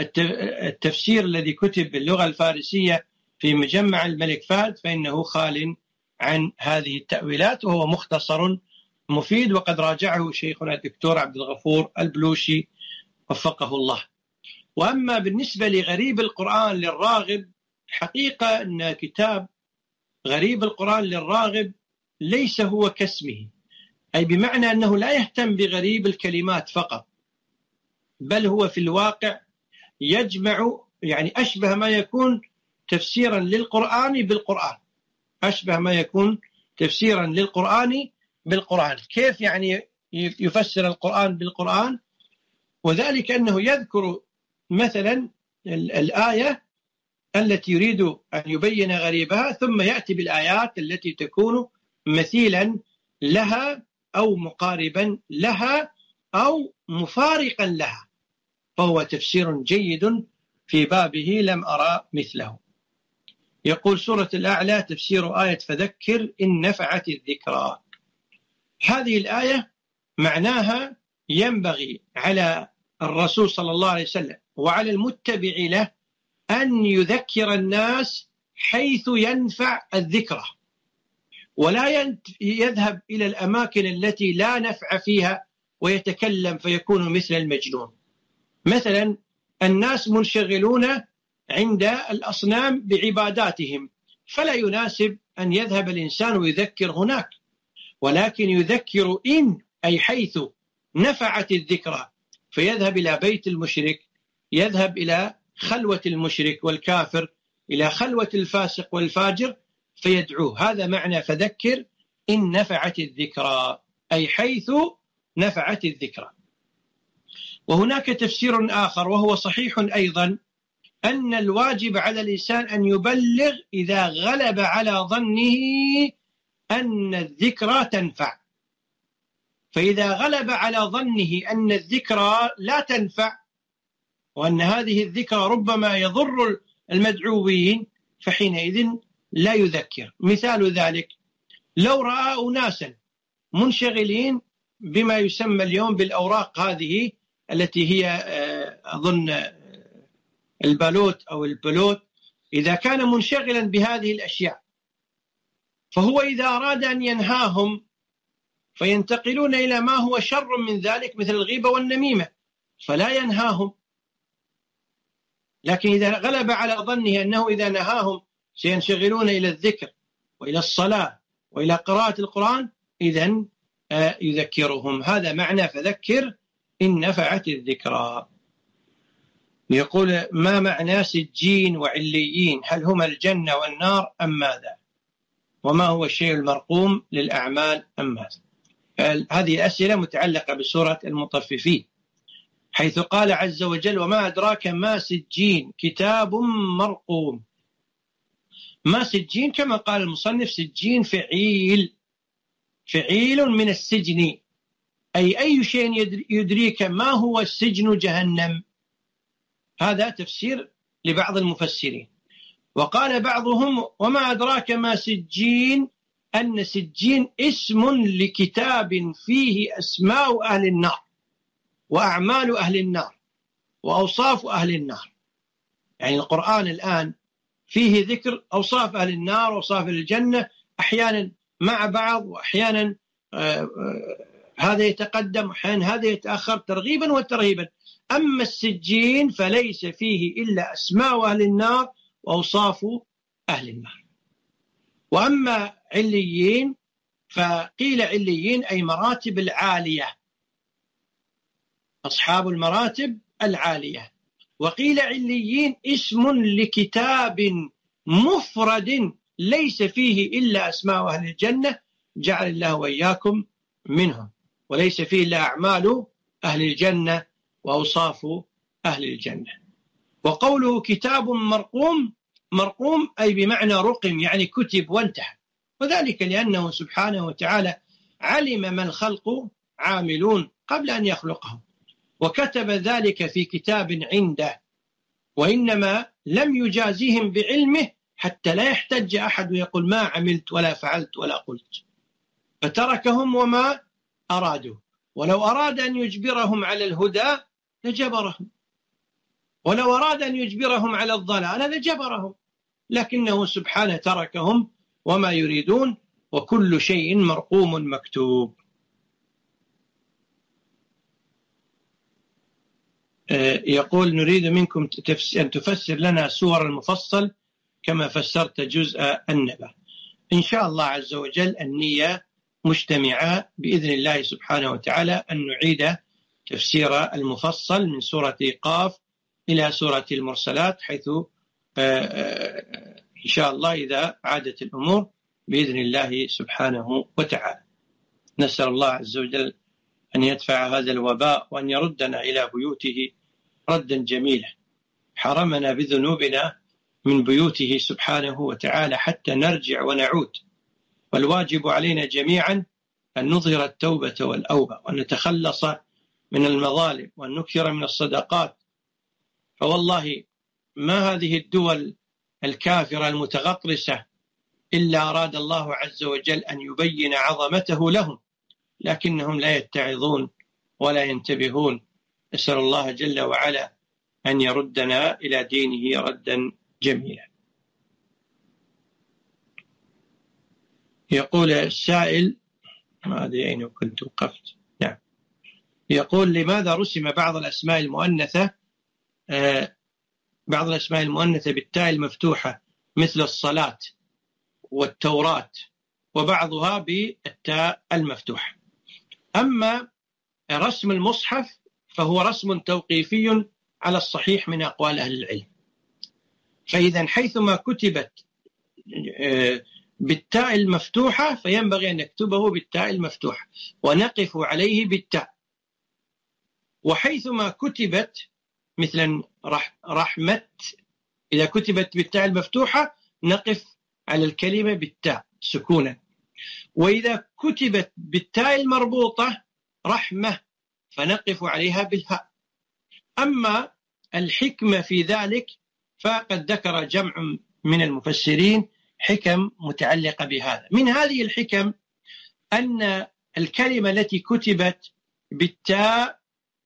Speaker 1: التفسير الذي كتب باللغة الفارسية في مجمع الملك فهد فإنه خال عن هذه التأويلات، وهو مختصر مفيد، وقد راجعه شيخنا الدكتور عبد الغفور البلوشي وفقه الله. وأما بالنسبة لغريب القرآن للراغب، حقيقة أن كتاب غريب القرآن للراغب ليس هو كاسمه، أي بمعنى أنه لا يهتم بغريب الكلمات فقط، بل هو في الواقع يجمع، يعني أشبه ما يكون تفسيرا للقرآن بالقرآن، أشبه ما يكون تفسيرا للقرآن بالقرآن. كيف يعني يفسر القرآن بالقرآن؟ وذلك أنه يذكر مثلا الآية التي يريد أن يبين غريبها، ثم يأتي بالآيات التي تكون مثيلا لها أو مقاربا لها أو مفارقا لها، فهو تفسير جيد في بابه لم أرى مثله. يقول: سورة الأعلى تفسير آية فذكر إن نفعت الذكرى. هذه الآية معناها ينبغي على الرسول صلى الله عليه وسلم وعلى المتبع له أن يذكر الناس حيث ينفع الذكرى، ولا يذهب إلى الأماكن التي لا نفع فيها ويتكلم فيكون مثل المجنون. مثلا الناس منشغلون عند الأصنام بعباداتهم، فلا يناسب أن يذهب الإنسان ويذكر هناك، ولكن يذكر إن أي حيث نفعت الذكرى، فيذهب إلى بيت المشرك، يذهب إلى خلوة المشرك والكافر، إلى خلوة الفاسق والفاجر فيدعوه. هذا معنى فذكر إن نفعت الذكرى، أي حيث نفعت الذكرى. وهناك تفسير آخر وهو صحيح أيضا، أن الواجب على الإنسان أن يبلغ إذا غلب على ظنه أن الذكرى تنفع. فإذا غلب على ظنه أن الذكرى لا تنفع وأن هذه الذكرى ربما يضر المدعوين، فحينئذ لا يذكر. مثال ذلك لو رأى أناسا منشغلين بما يسمى اليوم بالأوراق هذه التي هي أظن البالوت أو البلوت، إذا كان منشغلا بهذه الأشياء فهو إذا أراد أن ينهاهم فينتقلون إلى ما هو شر من ذلك مثل الغيبة والنميمة فلا ينهاهم. لكن إذا غلب على ظنه أنه إذا نهاهم سينشغلون إلى الذكر وإلى الصلاة وإلى قراءة القرآن، إذن يذكرهم. هذا معنى فذكر إن نفعت الذكرى. يقول: ما معنى سجين وعليين؟ هل هما الجنة والنار أم ماذا؟ وما هو الشيء المرقوم للأعمال أم ماذا؟ هذه أسئلة متعلقة بسورة المطففين، حيث قال عز وجل: وما أدراك ما سجين كتاب مرقوم. ما سجين كما قال المصنف سجين فعيل من السجن، أي شيء يدريك ما هو السجن جهنم. هذا تفسير لبعض المفسرين. وقال بعضهم: وما أدراك ما سجين أن سجين اسم لكتاب فيه أسماء أهل النار وأعمال أهل النار وأوصاف أهل النار. يعني القرآن الآن فيه ذكر أوصاف أهل النار وأوصاف الجنة، أحيانا مع بعض وأحيانا هذا يتقدم وأحيانا هذا يتأخر ترغيبا وترهيبا. أما السجين فليس فيه إلا أسماء أهل النار وأوصاف أهل النار. وأما عليين فقيل عليين أي مراتب العالية، أصحاب المراتب العالية. وقيل عليين اسم لكتاب مفرد ليس فيه إلا أسماء أهل الجنة، جعل الله وإياكم منهم، وليس فيه إلا أعمال أهل الجنة وأوصاف أهل الجنة. وقوله كتاب مرقوم، مرقوم أي بمعنى رقم، يعني كتب وانتهى، وذلك لأنه سبحانه وتعالى علم ما الخلق عاملون قبل أن يخلقهم، وكتب ذلك في كتاب عنده، وإنما لم يجازيهم بعلمه حتى لا يحتج أحد ويقول ما عملت ولا فعلت ولا قلت، فتركهم وما أرادوا. ولو أراد أن يجبرهم على الهدى لجبرهم، ولو أراد أن يجبرهم على الضلال لجبرهم، لكنه سبحانه تركهم وما يريدون، وكل شيء مرقوم مكتوب. يقول نريد منكم أن تفسر لنا سور المفصل كما فسرت جزء النبأ. إن شاء الله عز وجل النية مجتمعة بإذن الله سبحانه وتعالى أن نعيد تفسير المفصل من سورة قاف إلى سورة المرسلات، حيث إن شاء الله إذا عادت الأمور بإذن الله سبحانه وتعالى. نسأل الله عز وجل أن يدفع هذا الوباء وأن يردنا إلى بيوته ردا جميلا، حرمنا بذنوبنا من بيوته سبحانه وتعالى حتى نرجع ونعود. والواجب علينا جميعا أن نظهر التوبة والأوبة، وأن نتخلص من المظالم، وأن نكثر من الصدقات. فوالله ما هذه الدول الكافرة المتغطرسة إلا أراد الله عز وجل أن يبين عظمته لهم، لكنهم لا يتعظون ولا ينتبهون. أسأل الله جل وعلا أن يردنا إلى دينه ردا جميلا. يقول السائل، ما أدري أين كنت وقفت، نعم، يقول لماذا رسم بعض الأسماء المؤنثة بالتاء المفتوحة مثل الصلاة والتوراة، وبعضها بالتاء المفتوحة؟ أما رسم المصحف فهو رسم توقيفي على الصحيح من أقوال أهل العلم، فإذا حيثما كتبت بالتاء المفتوحة فينبغي أن نكتبه بالتاء المفتوحة ونقف عليه بالتاء، وحيثما كتبت مثلا رحمة إذا كتبت بالتاء المفتوحة نقف على الكلمة بالتاء سكونا، وإذا كتبت بالتاء المربوطة رحمة فنقف عليها بالهاء. أما الحكمة في ذلك فقد ذكر جمع من المفسرين حكم متعلقة بهذا. من هذه الحكم أن الكلمة التي كتبت بالتاء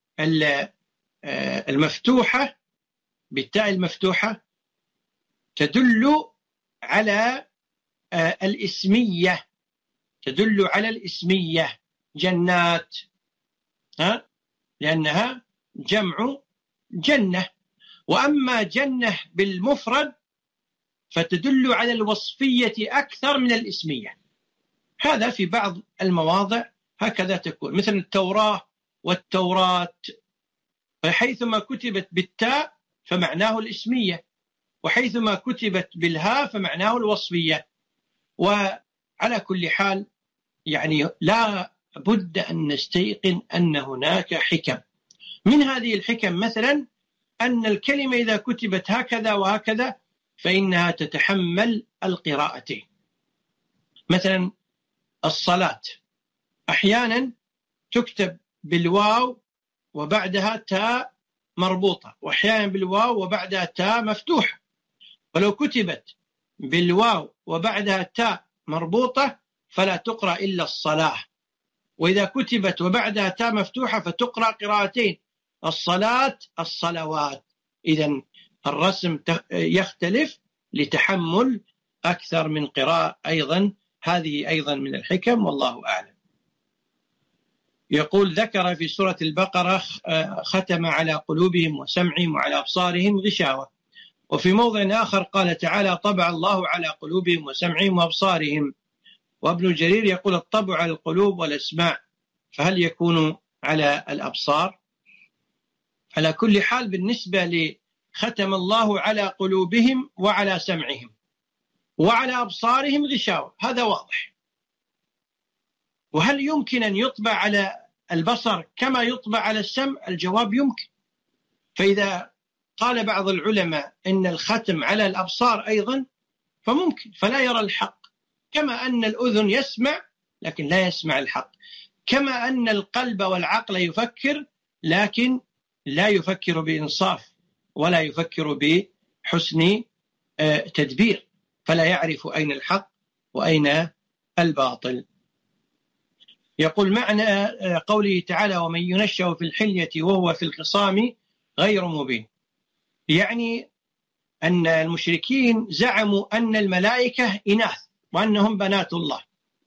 Speaker 1: المفتوحة تدل على الإسمية، تدل على الإسمية، جنات، لأنها جمع جنة. وأما جنة بالمفرد فتدل على الوصفية أكثر من الإسمية. هذا في بعض المواضع هكذا تكون، مثل التوراة والتوراة، فحيثما كتبت بالتاء فمعناه الإسمية، وحيثما كتبت بالهاء فمعناه الوصفية. وعلى كل حال يعني لا بد أن نستيقن أن هناك حكم. من هذه الحكم مثلا أن الكلمة إذا كتبت هكذا وهكذا فإنها تتحمل القراءتين. مثلا الصلاة أحيانا تكتب بالواو وبعدها تاء مربوطة، وأحيانا بالواو وبعدها تاء مفتوحة. ولو كتبت بالواو وبعدها تاء مربوطة فلا تقرأ إلا الصلاة، وإذا كتبت وبعدها تاء مفتوحة فتقرأ قراءتين: الصلاة، الصلوات. إذن الرسم يختلف لتحمل أكثر من قراءة أيضا. هذه أيضا من الحكم، والله أعلم. يقول: ذكر في سورة البقرة ختم على قلوبهم وسمعهم وعلى أبصارهم غشاوة، وفي موضع آخر قال تعالى: طبع الله على قلوبهم وسمعهم وأبصارهم. وابن جرير يقول: الطبع على القلوب والأسماع، فهل يكون على الأبصار؟ على كل حال بالنسبة لختم الله على قلوبهم وعلى سمعهم وعلى أبصارهم غشاوة، هذا واضح. وهل يمكن أن يطبع على البصر كما يطبع على السمع؟ الجواب يمكن. فإذا قال بعض العلماء إن الختم على الأبصار أيضا فممكن، فلا يرى الحق، كما أن الأذن يسمع لكن لا يسمع الحق، كما أن القلب والعقل يفكر لكن لا يفكر بإنصاف ولا يفكر بحسن تدبير، فلا يعرف أين الحق وأين الباطل. يقول: معنى قوله تعالى: ومن ينشأ في الحلية وهو في الخصام غير مبين، يعني أن المشركين زعموا أن الملائكة إناث وأنهم بنات الله،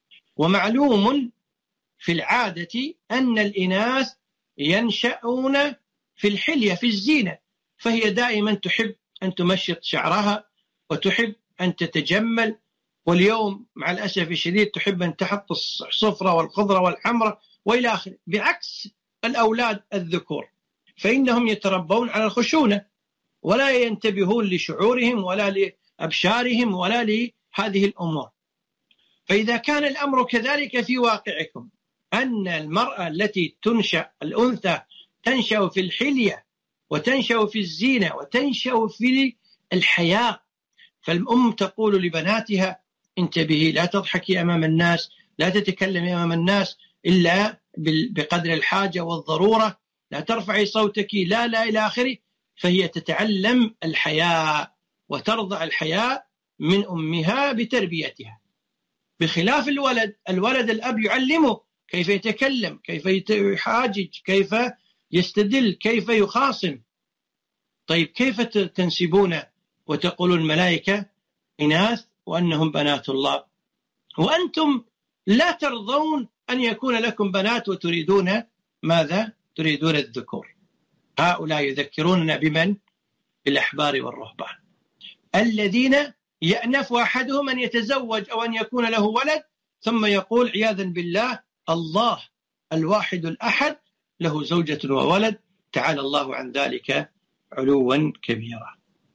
Speaker 1: ومعلوم في العادة أن الإناث ينشأون في الحلية، في الزينة، فهي دائما تحب أن تمشط شعرها وتحب أن تتجمل، واليوم مع الأسف الشديد تحب أن تحط الصفرة والخضرة والحمرة وإلى آخره، بعكس الأولاد الذكور فإنهم يتربون على الخشونة ولا ينتبهون لشعورهم ولا لأبشارهم ولا لهذه الأمور. فإذا كان الأمر كذلك في واقعكم، أن المرأة التي تنشأ، الأنثى تنشأ في الحلية وتنشأ في الزينة وتنشأ في الحياء، فالأم تقول لبناتها: انتبهي، لا تضحكي أمام الناس، لا تتكلمي أمام الناس إلا بقدر الحاجة والضرورة، لا ترفعي صوتك، لا إلى آخره. فهي تتعلم الحياء وترضع الحياء من أمها بتربيتها، بخلاف الولد الأب يعلمه كيف يتكلم، كيف يحاجج، كيف يستدل، كيف يخاصم. طيب كيف تنسبون وتقولون الملائكة إناث وأنهم بنات الله، وأنتم لا ترضون أن يكون لكم بنات وتريدون ماذا؟ تريدون الذكور. هؤلاء يذكروننا بمن؟ بالأحبار والرهبان الذين يأنف أحدهم أن يتزوج أو أن يكون له ولد ثم يقول عياذا بالله: الله الواحد الأحد له زوجة وولد، تعالى الله عن ذلك علوا كبيرا.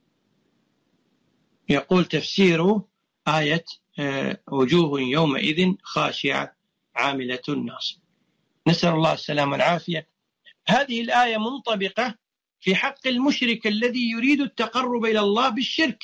Speaker 1: يقول: تفسير آية وجوه يومئذ خاشعة عاملة ناصبة، نسأل الله السلامة والعافية. هذه الآية منطبقة في حق المشرك الذي يريد التقرب إلى الله بالشرك،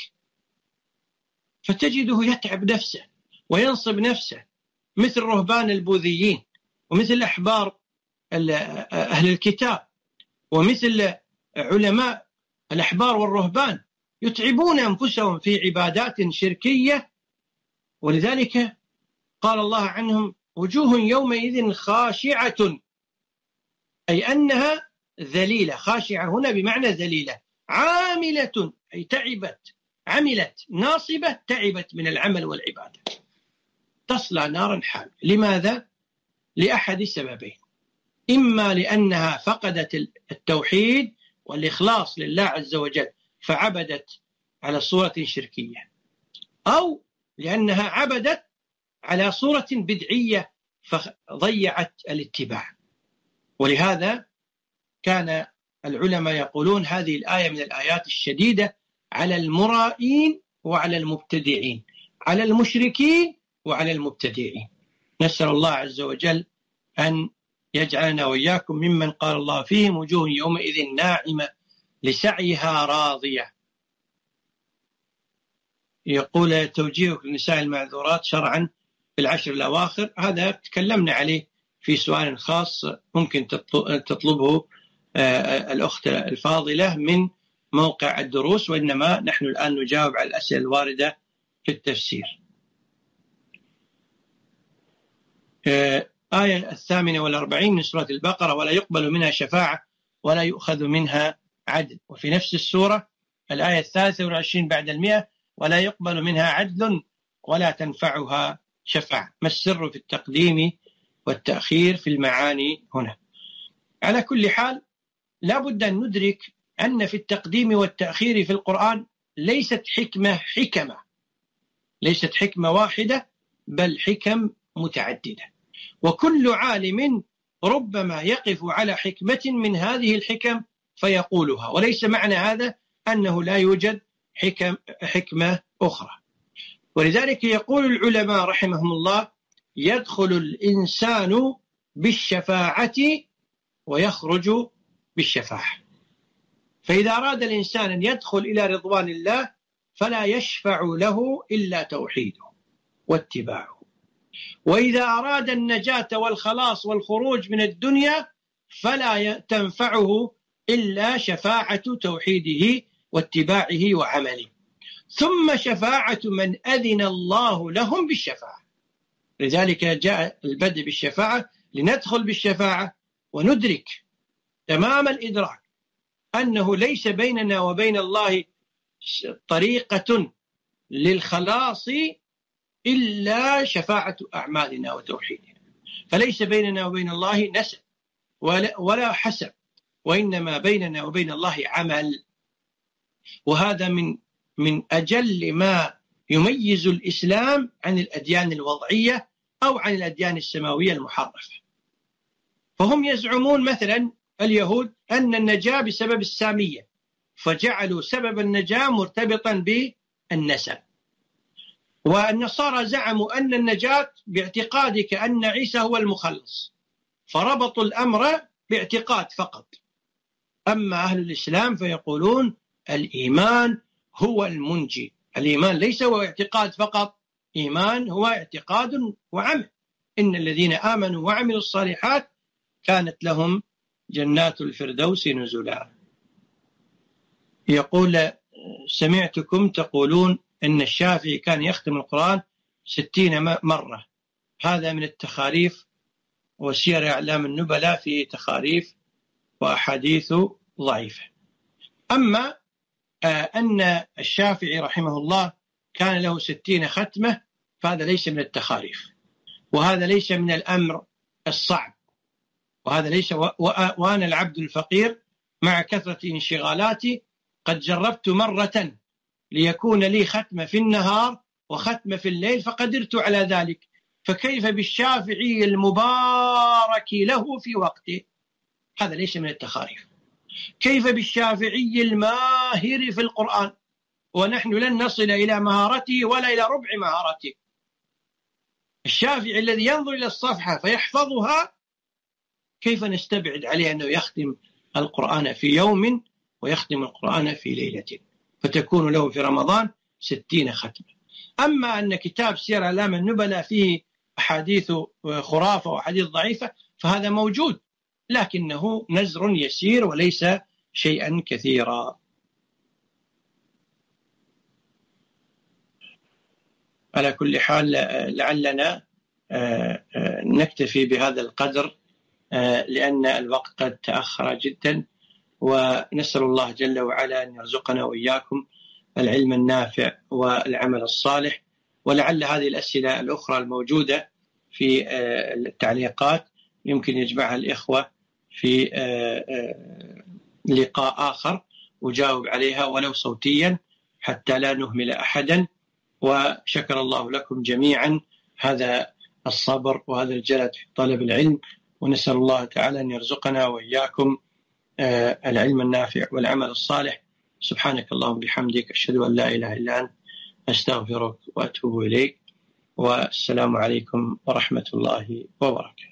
Speaker 1: فتجده يتعب نفسه وينصب نفسه، مثل رهبان البوذيين ومثل أحبار أهل الكتاب ومثل علماء الأحبار والرهبان، يتعبون أنفسهم في عبادات شركية، ولذلك قال الله عنهم: وجوه يومئذ خاشعة، أي أنها ذليلة. خاشعة هنا بمعنى ذليلة. عاملة أي تعبت، عملت. ناصبة تعبت من العمل والعبادة، تصلى نارا حامية. لماذا؟ لأحد سببين: إما لأنها فقدت التوحيد والإخلاص لله عز وجل فعبدت على صورة شركية، أو لأنها عبدت على صورة بدعية فضيعت الاتباع. ولهذا كان العلماء يقولون هذه الآية من الآيات الشديدة على المرائين وعلى المبتدعين، على المشركين وعلى المبتدعين. نسأل الله عز وجل أن يجعلنا وإياكم ممن قال الله فيهم: وجوه يومئذ ناعمة لسعيها راضية. يقول: توجيهك للنساء المعذورات شرعا في العشر الأواخر، هذا تكلمنا عليه في سؤال خاص ممكن تطلبه الأخت الفاضلة من موقع الدروس، وإنما نحن الآن نجاوب على الأسئلة الواردة في التفسير. آية 48 من سورة البقرة: ولا يقبل منها شفاعة ولا يؤخذ منها عدل. وفي نفس السورة الآية 23 بعد 100: ولا يقبل منها عدل ولا تنفعها شفاعة. ما السر في التقديم والتأخير في المعاني هنا؟ على كل حال لا بد أن ندرك أن في التقديم والتأخير في القرآن ليست حكمة واحدة، بل حكم متعددة، وكل عالم ربما يقف على حكمة من هذه الحكم فيقولها، وليس معنى هذا أنه لا يوجد حكمة أخرى. ولذلك يقول العلماء رحمهم الله: يدخل الإنسان بالشفاعة ويخرج بالشفاعة. فإذا أراد الإنسان أن يدخل إلى رضوان الله فلا يشفع له إلا توحيده واتباعه، وإذا أراد النجاة والخلاص والخروج من الدنيا فلا تنفعه إلا شفاعة توحيده واتباعه وعمله، ثم شفاعة من أذن الله لهم بالشفاعة. لذلك جاء البدء بالشفاعة لندخل بالشفاعة وندرك تمام الإدراك أنه ليس بيننا وبين الله طريقة للخلاص إلا شفاعة أعمالنا وتوحيدنا، فليس بيننا وبين الله نسب ولا حسب، وإنما بيننا وبين الله عمل. وهذا من أجل ما يميز الإسلام عن الأديان الوضعية أو عن الأديان السماوية المحرفة. فهم يزعمون مثلا اليهود أن النجاة بسبب السامية، فجعلوا سبب النجاة مرتبطا بالنسب، والنصارى زعموا أن النجاة باعتقادك أن عيسى هو المخلص، فربطوا الأمر باعتقاد فقط. أما أهل الإسلام فيقولون الإيمان هو المنجي. الإيمان ليس هو اعتقاد فقط، إيمان هو اعتقاد وعمل. إن الذين آمنوا وعملوا الصالحات كانت لهم جنات الفردوس نزلا. يقول: سمعتكم تقولون إن الشافعي كان يختم القرآن 60 مرة. هذا من التخاريف وسير أعلام النبلاء في تخاريف وأحاديث ضعيفة. أما أن الشافعي رحمه الله كان له 60 ختمة فهذا ليس من التخاريف، وهذا ليس من الأمر الصعب، وهذا ليس وأنا العبد الفقير مع كثرة انشغالاتي قد جربت مرة ليكون لي ختمة في النهار وختمة في الليل فقدرت على ذلك، فكيف بالشافعي المبارك له في وقته؟ هذا ليس من التخاريف. كيف بالشافعي الماهر في القرآن ونحن لن نصل إلى مهارته ولا إلى ربع مهارته؟ الشافعي الذي ينظر إلى الصفحة فيحفظها كيف نستبعد عليه أنه يختم القرآن في يوم ويختم القرآن في ليلة، فتكون له في رمضان 60 ختمة. أما أن كتاب سير أعلام النبلاء فيه أحاديث خرافة وأحاديث ضعيفة فهذا موجود، لكنه نزر يسير وليس شيئا كثيرا. على كل حال لعلنا نكتفي بهذا القدر لأن الوقت قد تأخر جدا، ونسأل الله جل وعلا أن يرزقنا وإياكم العلم النافع والعمل الصالح. ولعل هذه الأسئلة الأخرى الموجودة في التعليقات يمكن يجمعها الإخوة في لقاء آخر وجاوب عليها ولو صوتيا حتى لا نهمل أحدا. وشكر الله لكم جميعا هذا الصبر وهذا الجلد في طلب العلم، ونسأل الله تعالى أن يرزقنا وإياكم العلم النافع والعمل الصالح. سبحانك اللهم بحمدك، أشهد أن لا إله إلا أنت، أستغفرك وأتوب إليك، والسلام عليكم ورحمة الله وبركاته.